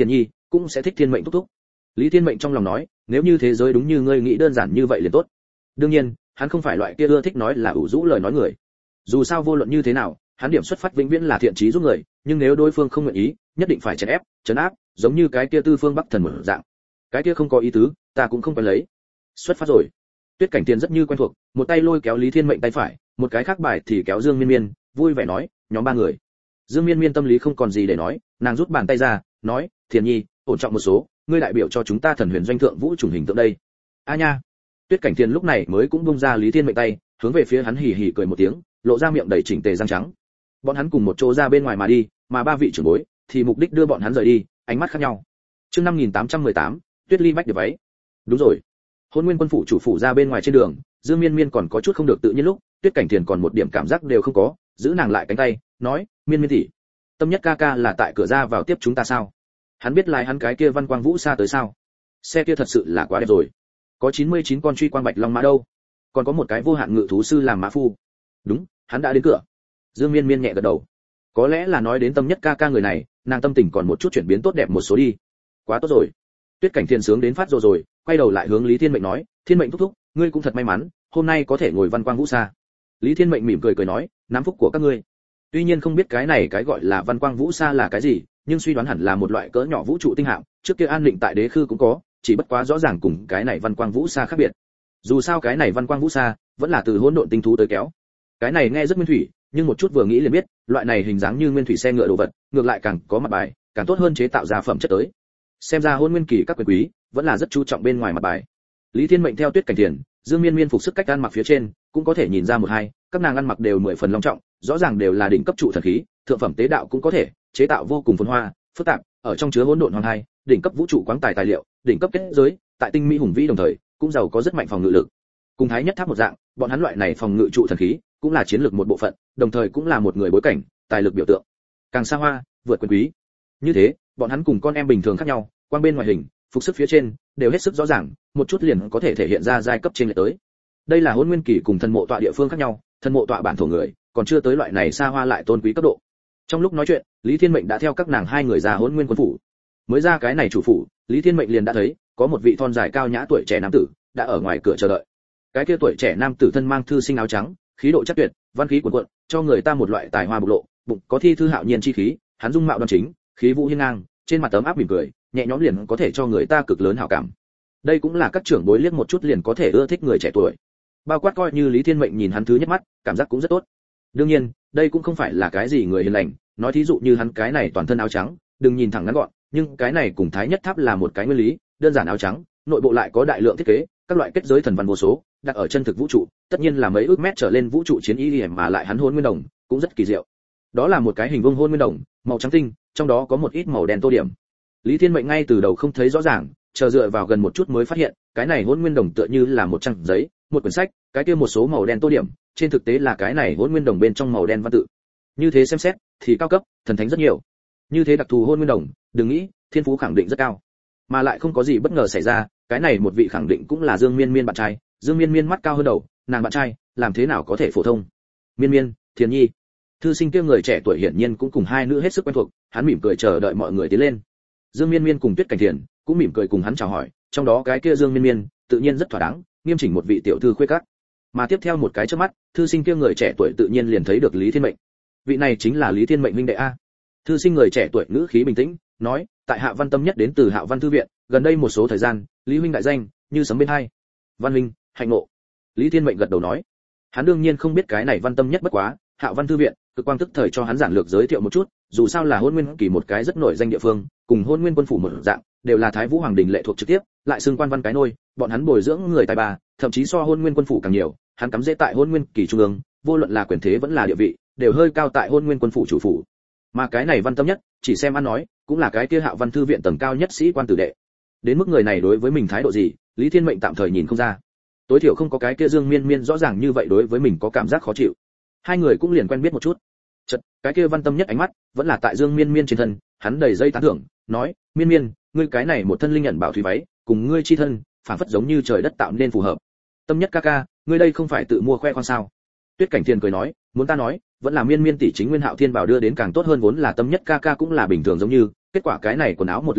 cũng sẽ thích Thiên Mệnh thúc thúc. Lý Thiên Mệnh trong lòng nói, nếu như thế giới đúng như ngươi nghĩ đơn giản như vậy liền tốt. Đương nhiên, hắn không phải loại kia ưa thích nói là ủ rũ lời nói người. Dù sao vô luận như thế nào, hắn điểm xuất phát vĩnh viễn là thiện chí giúp người, nhưng nếu đối phương không nguyện ý, nhất định phải chèn ép, trấn áp, giống như cái kia Tư Phương Bắc Thần một dạng. Cái kia không có ý tứ, ta cũng không phải lấy. Xuất phát rồi. Tuyết Cảnh Tiền rất như quen thuộc, một tay lôi kéo Lý Thiên Mệnh tay phải, một cái khác bài thì kéo Dương Miên Miên, vui vẻ nói, nhóm ba người. Dương Miên Miên tâm lý không còn gì để nói, nàng rút bàn tay ra, nói, Thiền Nhi, ổn trọng một số, ngươi đại biểu cho chúng ta Thần Huyền Doanh thượng vũ trùng hình tượng đây. A nha. Tuyết Cảnh Tiền lúc này mới cũng buông ra Lý Thiên Mệnh tay, hướng về phía hắn hì hì cười một tiếng, lộ ra miệng đầy chỉnh tề răng trắng. Bọn hắn cùng một chỗ ra bên ngoài mà đi, mà ba vị trưởng bối thì mục đích đưa bọn hắn rời đi, ánh mắt khác nhau. Chương 5818, Tuyết Ly bách được váy. Đúng rồi. Hôn Nguyên Quân phủ chủ phủ ra bên ngoài trên đường, Dương Miên Miên còn có chút không được tự nhiên lúc, Tuyết Cảnh Tiền còn một điểm cảm giác đều không có, giữ nàng lại cánh tay, nói, Miên Miên tỷ, Tâm Nhất ca ca là tại cửa ra vào tiếp chúng ta sao? Hắn biết lái hắn cái kia Văn Quang Vũ xa tới sao? Xe kia thật sự là quá đẹp rồi. Có 99 con truy quang bạch long mã đâu, còn có một cái vô hạn ngự thú sư làm mã phu. Đúng, hắn đã đến cửa. Dương Miên Miên nhẹ gật đầu. Có lẽ là nói đến Tâm Nhất ca ca người này, nàng tâm tình còn một chút chuyển biến tốt đẹp một số đi. Quá tốt rồi. Tuyết Cảnh Thiên sướng đến phát rồi, quay đầu lại hướng Lý Thiên Mệnh nói, Thiên Mệnh thúc thúc, ngươi cũng thật may mắn, hôm nay có thể ngồi Văn Quang Vũ xa. Lý Thiên Mệnh mỉm cười nói, nắm phúc của các ngươi. Tuy nhiên không biết cái này cái gọi là Văn Quang Vũ xa là cái gì, nhưng suy đoán hẳn là một loại cỡ nhỏ vũ trụ tinh hạm, trước kia an định tại đế khư cũng có, chỉ bất quá rõ ràng cùng cái này Văn Quang Vũ xa khác biệt. Dù sao cái này Văn Quang Vũ xa vẫn là từ hỗn độn tinh thú tới kéo. Cái này nghe rất nguyên thủy, nhưng một chút vừa nghĩ liền biết, loại này hình dáng như nguyên thủy xe ngựa đồ vật, ngược lại càng có mặt bài, càng tốt hơn chế tạo ra phẩm chất tới. Xem ra Hôn Nguyên kỳ các quyền quý vẫn là rất chú trọng bên ngoài mặt bài. Lý Thiên Mệnh theo Tuyết Cảnh Tiền, Dương Miên Miên phục sức cách ăn mặc phía trên, cũng có thể nhìn ra một hai, các nàng ăn mặc đều 10 phần long trọng, rõ ràng đều là đỉnh cấp trụ thần khí, thượng phẩm tế đạo cũng có thể, chế tạo vô cùng phồn hoa, phức tạp, ở trong chứa hỗn độn hoàng hai, đỉnh cấp vũ trụ quáng tài tài liệu, đỉnh cấp kết giới, tại tinh mỹ hùng vĩ đồng thời, cũng giàu có rất mạnh phòng ngự lực. Cùng Thái Nhất Tháp một dạng, bọn hắn loại này phòng ngự trụ thần khí, cũng là chiến lược một bộ phận, đồng thời cũng là một người bối cảnh, tài lực biểu tượng. Càng xa hoa, vượt quyền quý. Như thế, bọn hắn cùng con em bình thường khác nhau, quang bên ngoài hình, phục sức phía trên đều hết sức rõ ràng, một chút liền có thể thể hiện ra giai cấp trên lệch tới. Đây là Hôn Nguyên kỳ cùng thần mộ tọa địa phương khác nhau, thần mộ tọa bản thổ người, còn chưa tới loại này xa hoa lại tôn quý cấp độ. Trong lúc nói chuyện, Lý Thiên Mệnh đã theo các nàng hai người ra Hôn Nguyên quân phủ. Mới ra cái này chủ phủ, Lý Thiên Mệnh liền đã thấy, có một vị thon dài cao nhã tuổi trẻ nam tử đã ở ngoài cửa chờ đợi. Cái kia tuổi trẻ nam tử thân mang thư sinh áo trắng, khí độ chắc tuyệt, văn khí cuồn cuộn, cho người ta một loại tài hoa bộc lộ, bụng có thi thư hạo nhiên chi khí, hắn dung mạo đoan chính, khí vũ hiên ngang, trên mặt tấm áp mỉm cười, nhẹ nhõm liền có thể cho người ta cực lớn hảo cảm. Đây cũng là các trưởng bối liếc một chút liền có thể ưa thích người trẻ tuổi. Bao quát coi như Lý Thiên Mệnh nhìn hắn thứ nhất mắt, cảm giác cũng rất tốt. Đương nhiên, đây cũng không phải là cái gì người hiền lành, nói thí dụ như hắn cái này toàn thân áo trắng, đừng nhìn thẳng ngắn gọn, nhưng cái này cùng Thái Nhất Tháp là một cái nguyên lý, đơn giản áo trắng, nội bộ lại có đại lượng thiết kế, các loại kết giới thần văn vô số, đặt ở chân thực vũ trụ, tất nhiên là mấy ước mét trở lên vũ trụ chiến y mà lại hắn Hôn Nguyên Đồng, cũng rất kỳ diệu. Đó là một cái hình vuông Hôn Nguyên Đồng, màu trắng tinh, trong đó có một ít màu đen tô điểm. Lý Thiên Mệnh ngay từ đầu không thấy rõ ràng, chờ dựa vào gần một chút mới phát hiện, cái này Hôn Nguyên Đồng tựa như là một trang giấy, một quyển sách, cái kia một số màu đen tô điểm, trên thực tế là cái này Hôn Nguyên Đồng bên trong màu đen văn tự. Như thế xem xét, thì cao cấp, thần thánh rất nhiều. Như thế đặc thù Hôn Nguyên Đồng, đừng nghĩ, thiên phú khẳng định rất cao. Mà lại không có gì bất ngờ xảy ra, cái này một vị khẳng định cũng là Dương Miên Miên bạn trai, Dương Miên Miên mắt cao hơn đầu, nàng bạn trai, làm thế nào có thể phổ thông. Miên Miên, Thiền Nhi. Thư sinh kia người trẻ tuổi hiển nhiên cũng cùng hai nữ hết sức quen thuộc, hắn mỉm cười chờ đợi mọi người tiến lên. Dương Miên Miên cùng Tuyết Cảnh Thiền cũng mỉm cười cùng hắn chào hỏi, trong đó cái kia Dương Miên Miên, tự nhiên rất thỏa đáng, nghiêm chỉnh một vị tiểu thư khuê các. Mà tiếp theo một cái chớp mắt, thư sinh kia người trẻ tuổi tự nhiên liền thấy được Lý Thiên Mệnh. Vị này chính là Lý Thiên Mệnh huynh đệ a. Thư sinh người trẻ tuổi ngữ khí bình tĩnh, nói, tại Hạ Văn Tâm Nhất đến từ Hạ Văn thư viện, gần đây một số thời gian, Lý huynh đại danh, như sấm bên hai. Văn huynh, hạnh ngộ. Lý Thiên Mệnh gật đầu nói. Hắn đương nhiên không biết cái này Văn Tâm Nhất bất quá, Hạ Văn thư viện, cực quang tức thời cho hắn giản lược giới thiệu một chút, dù sao là Hôn Nguyên kỳ một cái rất nổi danh địa phương, cùng Hôn Nguyên quân phủ một dạng, đều là Thái Vũ hoàng đình lệ thuộc trực tiếp, lại xưng quan văn cái nôi, bọn hắn bồi dưỡng người tài ba, thậm chí so Hôn Nguyên quân phủ càng nhiều, hắn cắm rễ tại Hôn Nguyên kỳ trung ương, vô luận là quyền thế vẫn là địa vị, đều hơi cao tại Hôn Nguyên quân phủ chủ phủ. Mà cái này Văn Tâm Nhất, chỉ xem ăn nói, cũng là cái kia Hạ Văn thư viện tầng cao nhất sĩ quan tử đệ. Đến mức người này đối với mình thái độ gì, Lý Thiên Mệnh tạm thời nhìn không ra. Tối thiểu không có cái kia Dương Miên Miên rõ ràng như vậy đối với mình có cảm giác khó chịu. Hai người cũng liền quen biết một chút. Chợt, cái kia Văn Tâm Nhất ánh mắt vẫn là tại Dương Miên Miên trên thân, hắn đầy dây tán thưởng, nói: "Miên Miên, ngươi cái này một thân linh nhận bảo thủy váy, cùng ngươi chi thân, phản phất giống như trời đất tạo nên phù hợp. Tâm Nhất ca ca, ngươi đây không phải tự mua khoe khoang sao?" Tuyết Cảnh Thiên cười nói: "Muốn ta nói, vẫn là Miên Miên tỷ chính Nguyên Hạo Thiên bảo đưa đến càng tốt hơn, vốn là Tâm Nhất ca ca cũng là bình thường giống như, kết quả cái này quần áo một lên thân,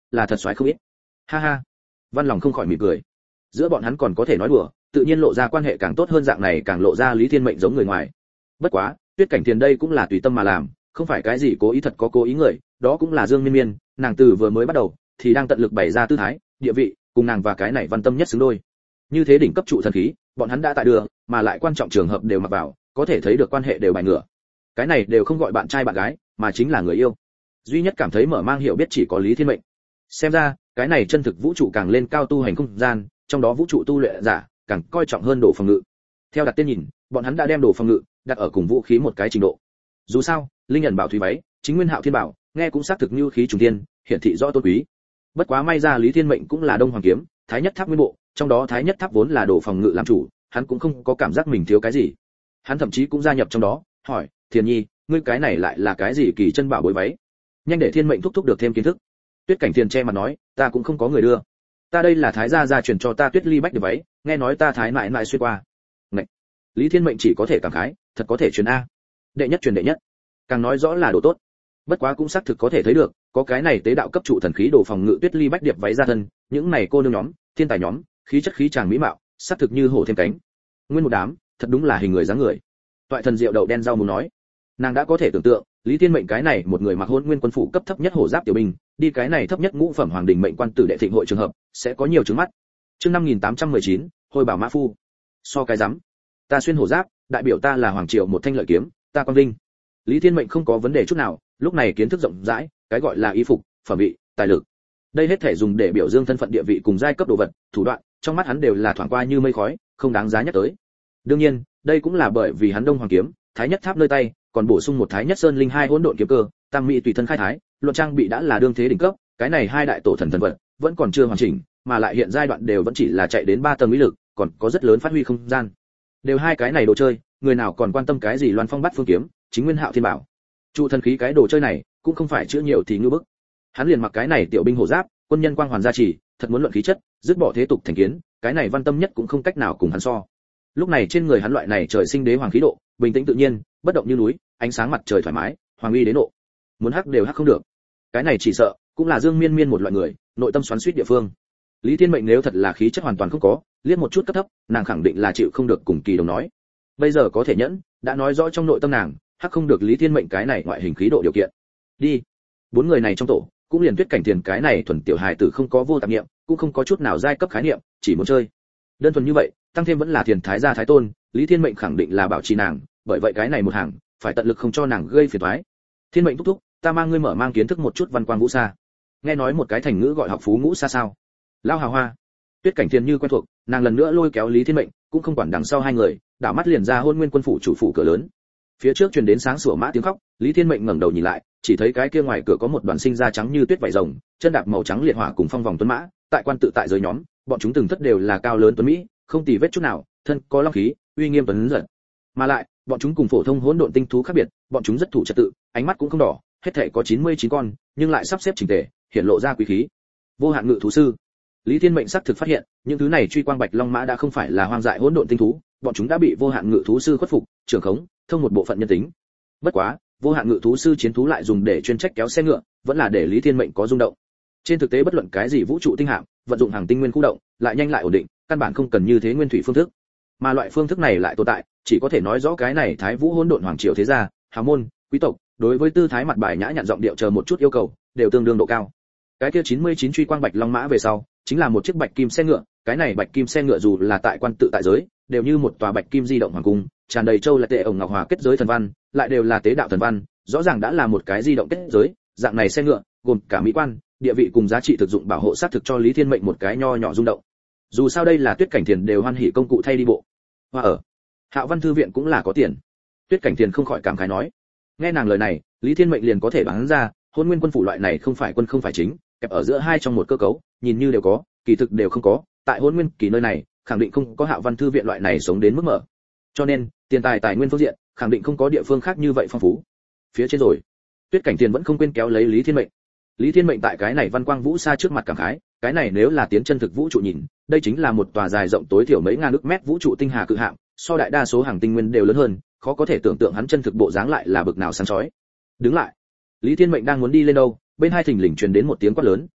là thật xoáy không ít. Ha ha. Văn Lòng không khỏi mỉm cười. Giữa bọn hắn còn có thể nói đùa, tự nhiên lộ ra quan hệ càng tốt hơn, dạng này càng lộ ra Lý Thiên Mệnh giống người ngoài. Bất quá, Tuyết Cảnh Tiền đây cũng là tùy tâm mà làm, không phải cái gì cố ý thật có cố ý người, đó cũng là Dương Miên Miên, nàng từ vừa mới bắt đầu thì đang tận lực bày ra tư thái, địa vị, cùng nàng và cái này Văn Tâm nhất xứng đôi. Như thế đỉnh cấp trụ thần khí, bọn hắn đã tại đường, mà lại quan trọng trường hợp đều mặc vào, có thể thấy được quan hệ đều bài ngửa. Cái này đều không gọi bạn trai bạn gái, mà chính là người yêu. Duy nhất cảm thấy mở mang hiểu biết chỉ có Lý Thiên Mệnh. Xem ra, cái này chân thực vũ trụ càng lên cao tu hành không gian, trong đó vũ trụ tu luyện giả càng coi trọng hơn độ phòng ngự. Theo đặt tên nhìn, bọn hắn đã đem độ phòng ngự đặt ở cùng vũ khí một cái trình độ. Dù sao, linh ẩn bảo thủy váy, chính nguyên hạo thiên bảo, nghe cũng xác thực như khí trùng thiên, hiển thị rõ tôn quý. Bất quá may ra Lý Thiên Mệnh cũng là Đông Hoàng kiếm, Thái Nhất Tháp nguyên bộ, trong đó Thái Nhất Tháp vốn là độ phòng ngự làm chủ, hắn cũng không có cảm giác mình thiếu cái gì. Hắn thậm chí cũng gia nhập trong đó, hỏi, Thiền Nhi, ngươi cái này lại là cái gì kỳ chân bảo bối váy? Nhanh để Thiên Mệnh thúc được thêm kiến thức. Tuyết Cảnh Thiền che mặt nói, ta cũng không có người đưa. Ta đây là Thái gia truyền cho ta Tuyết Ly Bách được váy, nghe nói ta Thái mãi mãi xuyên qua. Ngậy. Lý Thiên Mệnh chỉ có thể cảm khái, thật có thể truyền a. Đệ nhất truyền đệ nhất. Càng nói rõ là đồ tốt. Bất quá cũng xác thực có thể thấy được, có cái này tế đạo cấp trụ thần khí đồ phòng ngự Tuyết Ly Bách điệp váy ra thân, những này cô nương nhóm, thiên tài nhóm, khí chất khí chàng mỹ mạo, xác thực như hổ thêm cánh. Nguyên một đám, thật đúng là hình người dáng người. Toại thần Diệu đậu đen rau muốn nói, nàng đã có thể tưởng tượng, Lý Thiên Mệnh cái này một người mặc Hỗn Nguyên quân phủ cấp thấp nhất hổ giáp tiểu binh, đi cái này thấp nhất ngũ phẩm hoàng đình mệnh quan tử đệ thịnh hội trường hợp, sẽ có nhiều trứng mắt. Chương 5819, hồi bảo mã phu. So cái rắm. Ta xuyên hổ giáp, đại biểu ta là hoàng triều một thanh lợi kiếm, ta quang vinh. Lý Thiên Mệnh không có vấn đề chút nào, lúc này kiến thức rộng rãi, cái gọi là y phục, phẩm vị, tài lực. Đây hết thể dùng để biểu dương thân phận địa vị cùng giai cấp đồ vật, thủ đoạn, trong mắt hắn đều là thoảng qua như mây khói, không đáng giá nhắc tới. Đương nhiên, đây cũng là bởi vì hắn Đông Hoàng kiếm, Thái Nhất Tháp nơi tay, còn bổ sung một Thái Nhất Sơn linh hai hỗn độn kiếm cơ, tam mỹ tùy thân khai thái, luận trang bị đã là đương thế đỉnh cấp, cái này hai đại tổ thần thần vật vẫn còn chưa hoàn chỉnh, mà lại hiện giai đoạn đều vẫn chỉ là chạy đến 3 tầng mỹ lực, còn có rất lớn phát huy không gian. Đều hai cái này đồ chơi, người nào còn quan tâm cái gì Loan Phong Bát Phương kiếm, chính nguyên hạo thiên bảo. Trụ thần khí cái đồ chơi này, cũng không phải chữa nhiều thì ngư bức. Hắn liền mặc cái này tiểu binh hổ giáp, quân nhân quang hoàn gia trì, thật muốn luận khí chất, dứt bỏ thế tục thành kiến, cái này Văn Tâm nhất cũng không cách nào cùng hắn so. Lúc này trên người hắn loại này trời sinh đế hoàng khí độ, bình tĩnh tự nhiên, bất động như núi, ánh sáng mặt trời thoải mái, hoàng uy đến độ. Muốn hắc đều hắc không được. Cái này chỉ sợ cũng là Dương Miên Miên một loại người, nội tâm xoắn xuýt địa phương. Lý Thiên Mệnh nếu thật là khí chất hoàn toàn không có, liếc một chút cấp thấp, nàng khẳng định là chịu không được cùng Kỳ Đồng nói. Bây giờ có thể nhẫn, đã nói rõ trong nội tâm nàng, hắc không được Lý Thiên Mệnh cái này ngoại hình khí độ điều kiện. Đi. 4 người này trong tổ, cũng liền Tuyết Cảnh Tiền cái này thuần tiểu hài tử không có vô tạp niệm, cũng không có chút nào giai cấp khái niệm, chỉ muốn chơi. Đơn thuần như vậy, tăng thêm vẫn là Thiền Thái gia thái tôn, Lý Thiên Mệnh khẳng định là bảo trì nàng, bởi vậy cái này một hàng, phải tận lực không cho nàng gây phiền toái. Thiên Mệnh thúc thúc, ta mang ngươi mở mang kiến thức một chút văn quang vũ sa. Nghe nói một cái thành ngữ gọi học phú ngũ sa sao? Lao hào hoa. Tuyết Cảnh Tiền như quen thuộc, nàng lần nữa lôi kéo Lý Thiên Mệnh, cũng không quản đằng sau hai người, đảo mắt liền ra Hôn Nguyên quân phủ chủ phủ cửa lớn. Phía trước truyền đến sáng sủa mã tiếng khóc, Lý Thiên Mệnh ngẩng đầu nhìn lại, chỉ thấy cái kia ngoài cửa có một đoàn sinh ra trắng như tuyết vảy rồng, chân đạp màu trắng liệt hỏa cùng phong vòng tuấn mã, tại quan tự tại giới nhóm, bọn chúng từng thất đều là cao lớn tuấn mỹ, không tì vết chút nào, thân có long khí, uy nghiêm tuấn giật. Mà lại, bọn chúng cùng phổ thông hỗn độn tinh thú khác biệt, bọn chúng rất thủ trật tự, ánh mắt cũng không đỏ, hết thảy có 99 con, nhưng lại sắp xếp chỉnh tề, hiện lộ ra quý khí. Vô hạn ngự thú sư. Lý Thiên Mệnh xác thực phát hiện, những thứ này truy quang bạch long mã đã không phải là hoang dại hỗn độn tinh thú, bọn chúng đã bị vô hạn ngự thú sư khuất phục, trưởng khống, thông một bộ phận nhân tính. Bất quá, vô hạn ngự thú sư chiến thú lại dùng để chuyên trách kéo xe ngựa, vẫn là để Lý Thiên Mệnh có rung động. Trên thực tế bất luận cái gì vũ trụ tinh hạm, vận dụng hàng tinh nguyên khu động, lại nhanh lại ổn định, căn bản không cần như thế nguyên thủy phương thức. Mà loại phương thức này lại tồn tại, chỉ có thể nói rõ cái này Thái Vũ hỗn độn hoàng triều thế gia, hào môn, quý tộc, đối với tư thái mặt bài nhã nhặn giọng điệu chờ một chút yêu cầu, đều tương đương độ cao. Cái kia 99 truy quang bạch long mã về sau, chính là một chiếc bạch kim xe ngựa, cái này bạch kim xe ngựa dù là tại quan tự tại giới, đều như một tòa bạch kim di động hoàng cung, tràn đầy châu là tệ ổng ngọc hòa kết giới thần văn, lại đều là tế đạo thần văn, rõ ràng đã là một cái di động kết giới, dạng này xe ngựa, gồm cả mỹ quan, địa vị cùng giá trị thực dụng bảo hộ sát thực cho Lý Thiên Mệnh một cái nho nhỏ rung động. Dù sao đây là Tuyết Cảnh Tiền đều hoan hỉ công cụ thay đi bộ. Hoa ở Hạo Văn thư viện cũng là có tiền. Tuyết Cảnh Tiền không khỏi cảm khái nói. Nghe nàng lời này, Lý Thiên Mệnh liền có thể đoán ra, Hôn Nguyên quân phủ loại này không phải quân không phải chính, kẹp ở giữa hai trong một cơ cấu, nhìn như đều có, kỳ thực đều không có, tại Hôn Nguyên kỳ nơi này, khẳng định không có Hạo Văn thư viện loại này sống đến mức mở. Cho nên, tiền tài tài nguyên phương diện, khẳng định không có địa phương khác như vậy phong phú. Phía trên rồi, Tuyết Cảnh Tiền vẫn không quên kéo lấy Lý Thiên Mệnh. Lý Thiên Mệnh tại cái này văn quang vũ xa trước mặt cảm khái, cái này nếu là tiến chân thực vũ trụ nhìn, đây chính là một tòa dài rộng tối thiểu mấy ngàn ức mét vũ trụ tinh hà cự hạm, so đại đa số hàng tinh nguyên đều lớn hơn, khó có thể tưởng tượng hắn chân thực bộ dáng lại là bực nào sáng chói. Đứng lại. Lý Thiên Mệnh đang muốn đi lên đâu, bên hai thình lình truyền đến một tiếng quát lớn,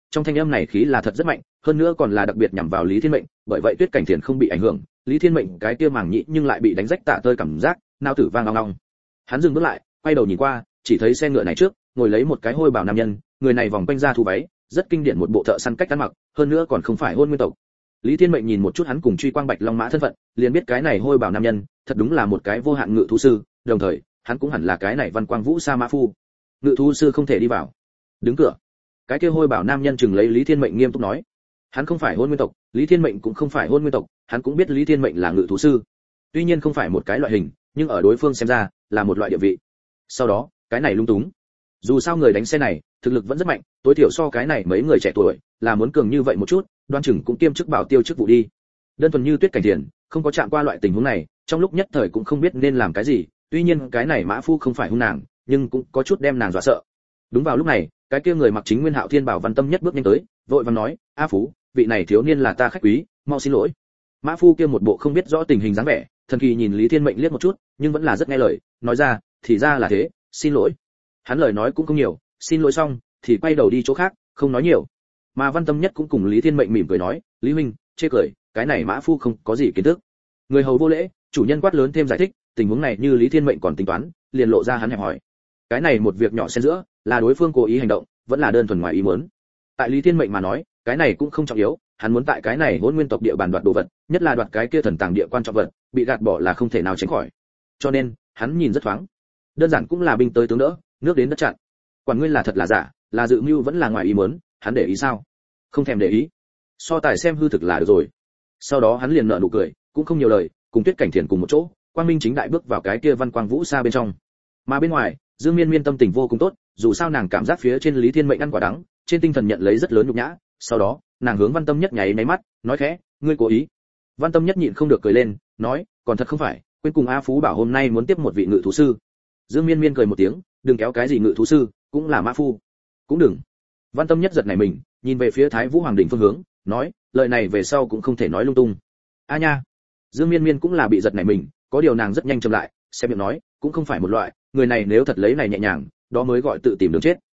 trong thanh âm này khí là thật rất mạnh, hơn nữa còn là đặc biệt nhằm vào Lý Thiên Mệnh, bởi vậy Tuyết Cảnh Thiền không bị ảnh hưởng, Lý Thiên Mệnh cái kia màng nhĩ nhưng lại bị đánh rách tả tơi cảm giác, nao tử vang ong ong. Hắn dừng bước lại, quay đầu nhìn qua, chỉ thấy xe ngựa này trước, ngồi lấy một cái hôi bào nam nhân, người này vòng quanh ra thu váy, rất kinh điển một bộ thợ săn cách ăn mặc, hơn nữa còn không phải Hôn Nguyên tộc. Lý Thiên Mệnh nhìn một chút hắn cùng Truy Quang Bạch Long Mã thân phận, liền biết cái này hôi bào nam nhân, thật đúng là một cái vô hạn ngự thú sư, đồng thời, hắn cũng hẳn là cái này Văn Quang Vũ Sa Mã Phu. Ngự thú sư không thể đi vào. Đứng cửa. Cái kia hôi bào nam nhân chừng lấy Lý Thiên Mệnh nghiêm túc nói, hắn không phải Hôn Nguyên tộc, Lý Thiên Mệnh cũng không phải Hôn Nguyên tộc, hắn cũng biết Lý Thiên Mệnh là ngự thú sư. Tuy nhiên không phải một cái loại hình, nhưng ở đối phương xem ra, là một loại địa vị. Sau đó, cái này lung túng. Dù sao người đánh xe này, thực lực vẫn rất mạnh, tối thiểu so cái này mấy người trẻ tuổi, là muốn cường như vậy một chút, đoan chừng cũng kiêm chức bảo tiêu chức vụ đi. Đơn thuần như Tuyết Cảnh Thiền, không có chạm qua loại tình huống này, trong lúc nhất thời cũng không biết nên làm cái gì, tuy nhiên cái này Mã Phu không phải hung nàng, nhưng cũng có chút đem nàng dọa sợ. Đúng vào lúc này, cái kia người mặc chính nguyên hạo thiên bảo Văn Tâm Nhất bước nhanh tới, vội vàng nói, "A Phú, vị này thiếu niên là ta khách quý, mau xin lỗi." Mã Phu kia một bộ không biết rõ tình hình dáng vẻ, thần kỳ nhìn Lý Thiên Mệnh liếc một chút, nhưng vẫn là rất nghe lời, nói ra, "Thì ra là thế, xin lỗi." Hắn lời nói cũng không nhiều, xin lỗi xong, thì quay đầu đi chỗ khác, không nói nhiều. Mà Văn Tâm Nhất cũng cùng Lý Thiên Mệnh mỉm cười nói, "Lý huynh, chê cười, cái này Mã Phu không có gì kiến thức." Người hầu vô lễ, chủ nhân quát lớn thêm giải thích, tình huống này như Lý Thiên Mệnh còn tính toán, liền lộ ra hắn hẹp hỏi. Cái này một việc nhỏ xen giữa, là đối phương cố ý hành động, vẫn là đơn thuần ngoài ý muốn. Tại Lý Thiên Mệnh mà nói, cái này cũng không trọng yếu, hắn muốn tại cái này Hỗn Nguyên tộc địa bàn đoạt đồ vật, nhất là đoạt cái kia thần tàng địa quan trọng vật, bị gạt bỏ là không thể nào tránh khỏi. Cho nên, hắn nhìn rất thoáng. Đơn giản cũng là binh tới tướng đỡ, nước đến đất chặn. Quản ngươi là thật là giả, là dự mưu vẫn là ngoài ý muốn, hắn để ý sao? Không thèm để ý. So tài xem hư thực là được rồi. Sau đó hắn liền nở nụ cười, cũng không nhiều lời, cùng Tuyết Cảnh Thiền cùng một chỗ, Quang Minh chính đại bước vào cái kia Văn Quang Vũ Sa bên trong. Mà bên ngoài, Dương Miên Miên tâm tình vô cùng tốt, dù sao nàng cảm giác phía trên Lý Thiên Mệnh ăn quả đắng, trên tinh thần nhận lấy rất lớn nhục nhã, sau đó, nàng hướng Văn Tâm Nhất nháy máy mắt, nói khẽ, "Ngươi cố ý." Văn Tâm Nhất nhịn không được cười lên, nói, "Còn thật không phải, quên cùng A Phú bảo hôm nay muốn tiếp một vị ngự thú sư." Dương Miên Miên cười một tiếng, "Đừng kéo cái gì ngự thú sư, cũng là Mã Phu." "Cũng đừng." Văn Tâm Nhất giật nảy mình, nhìn về phía Thái Vũ Hoàng đỉnh phương hướng, nói, "Lời này về sau cũng không thể nói lung tung." "A nha." Dương Miên Miên cũng là bị giật nảy mình, có điều nàng rất nhanh chậm lại, xem miệng nói, "Cũng không phải một loại, người này nếu thật lấy này nhẹ nhàng, đó mới gọi tự tìm đường chết."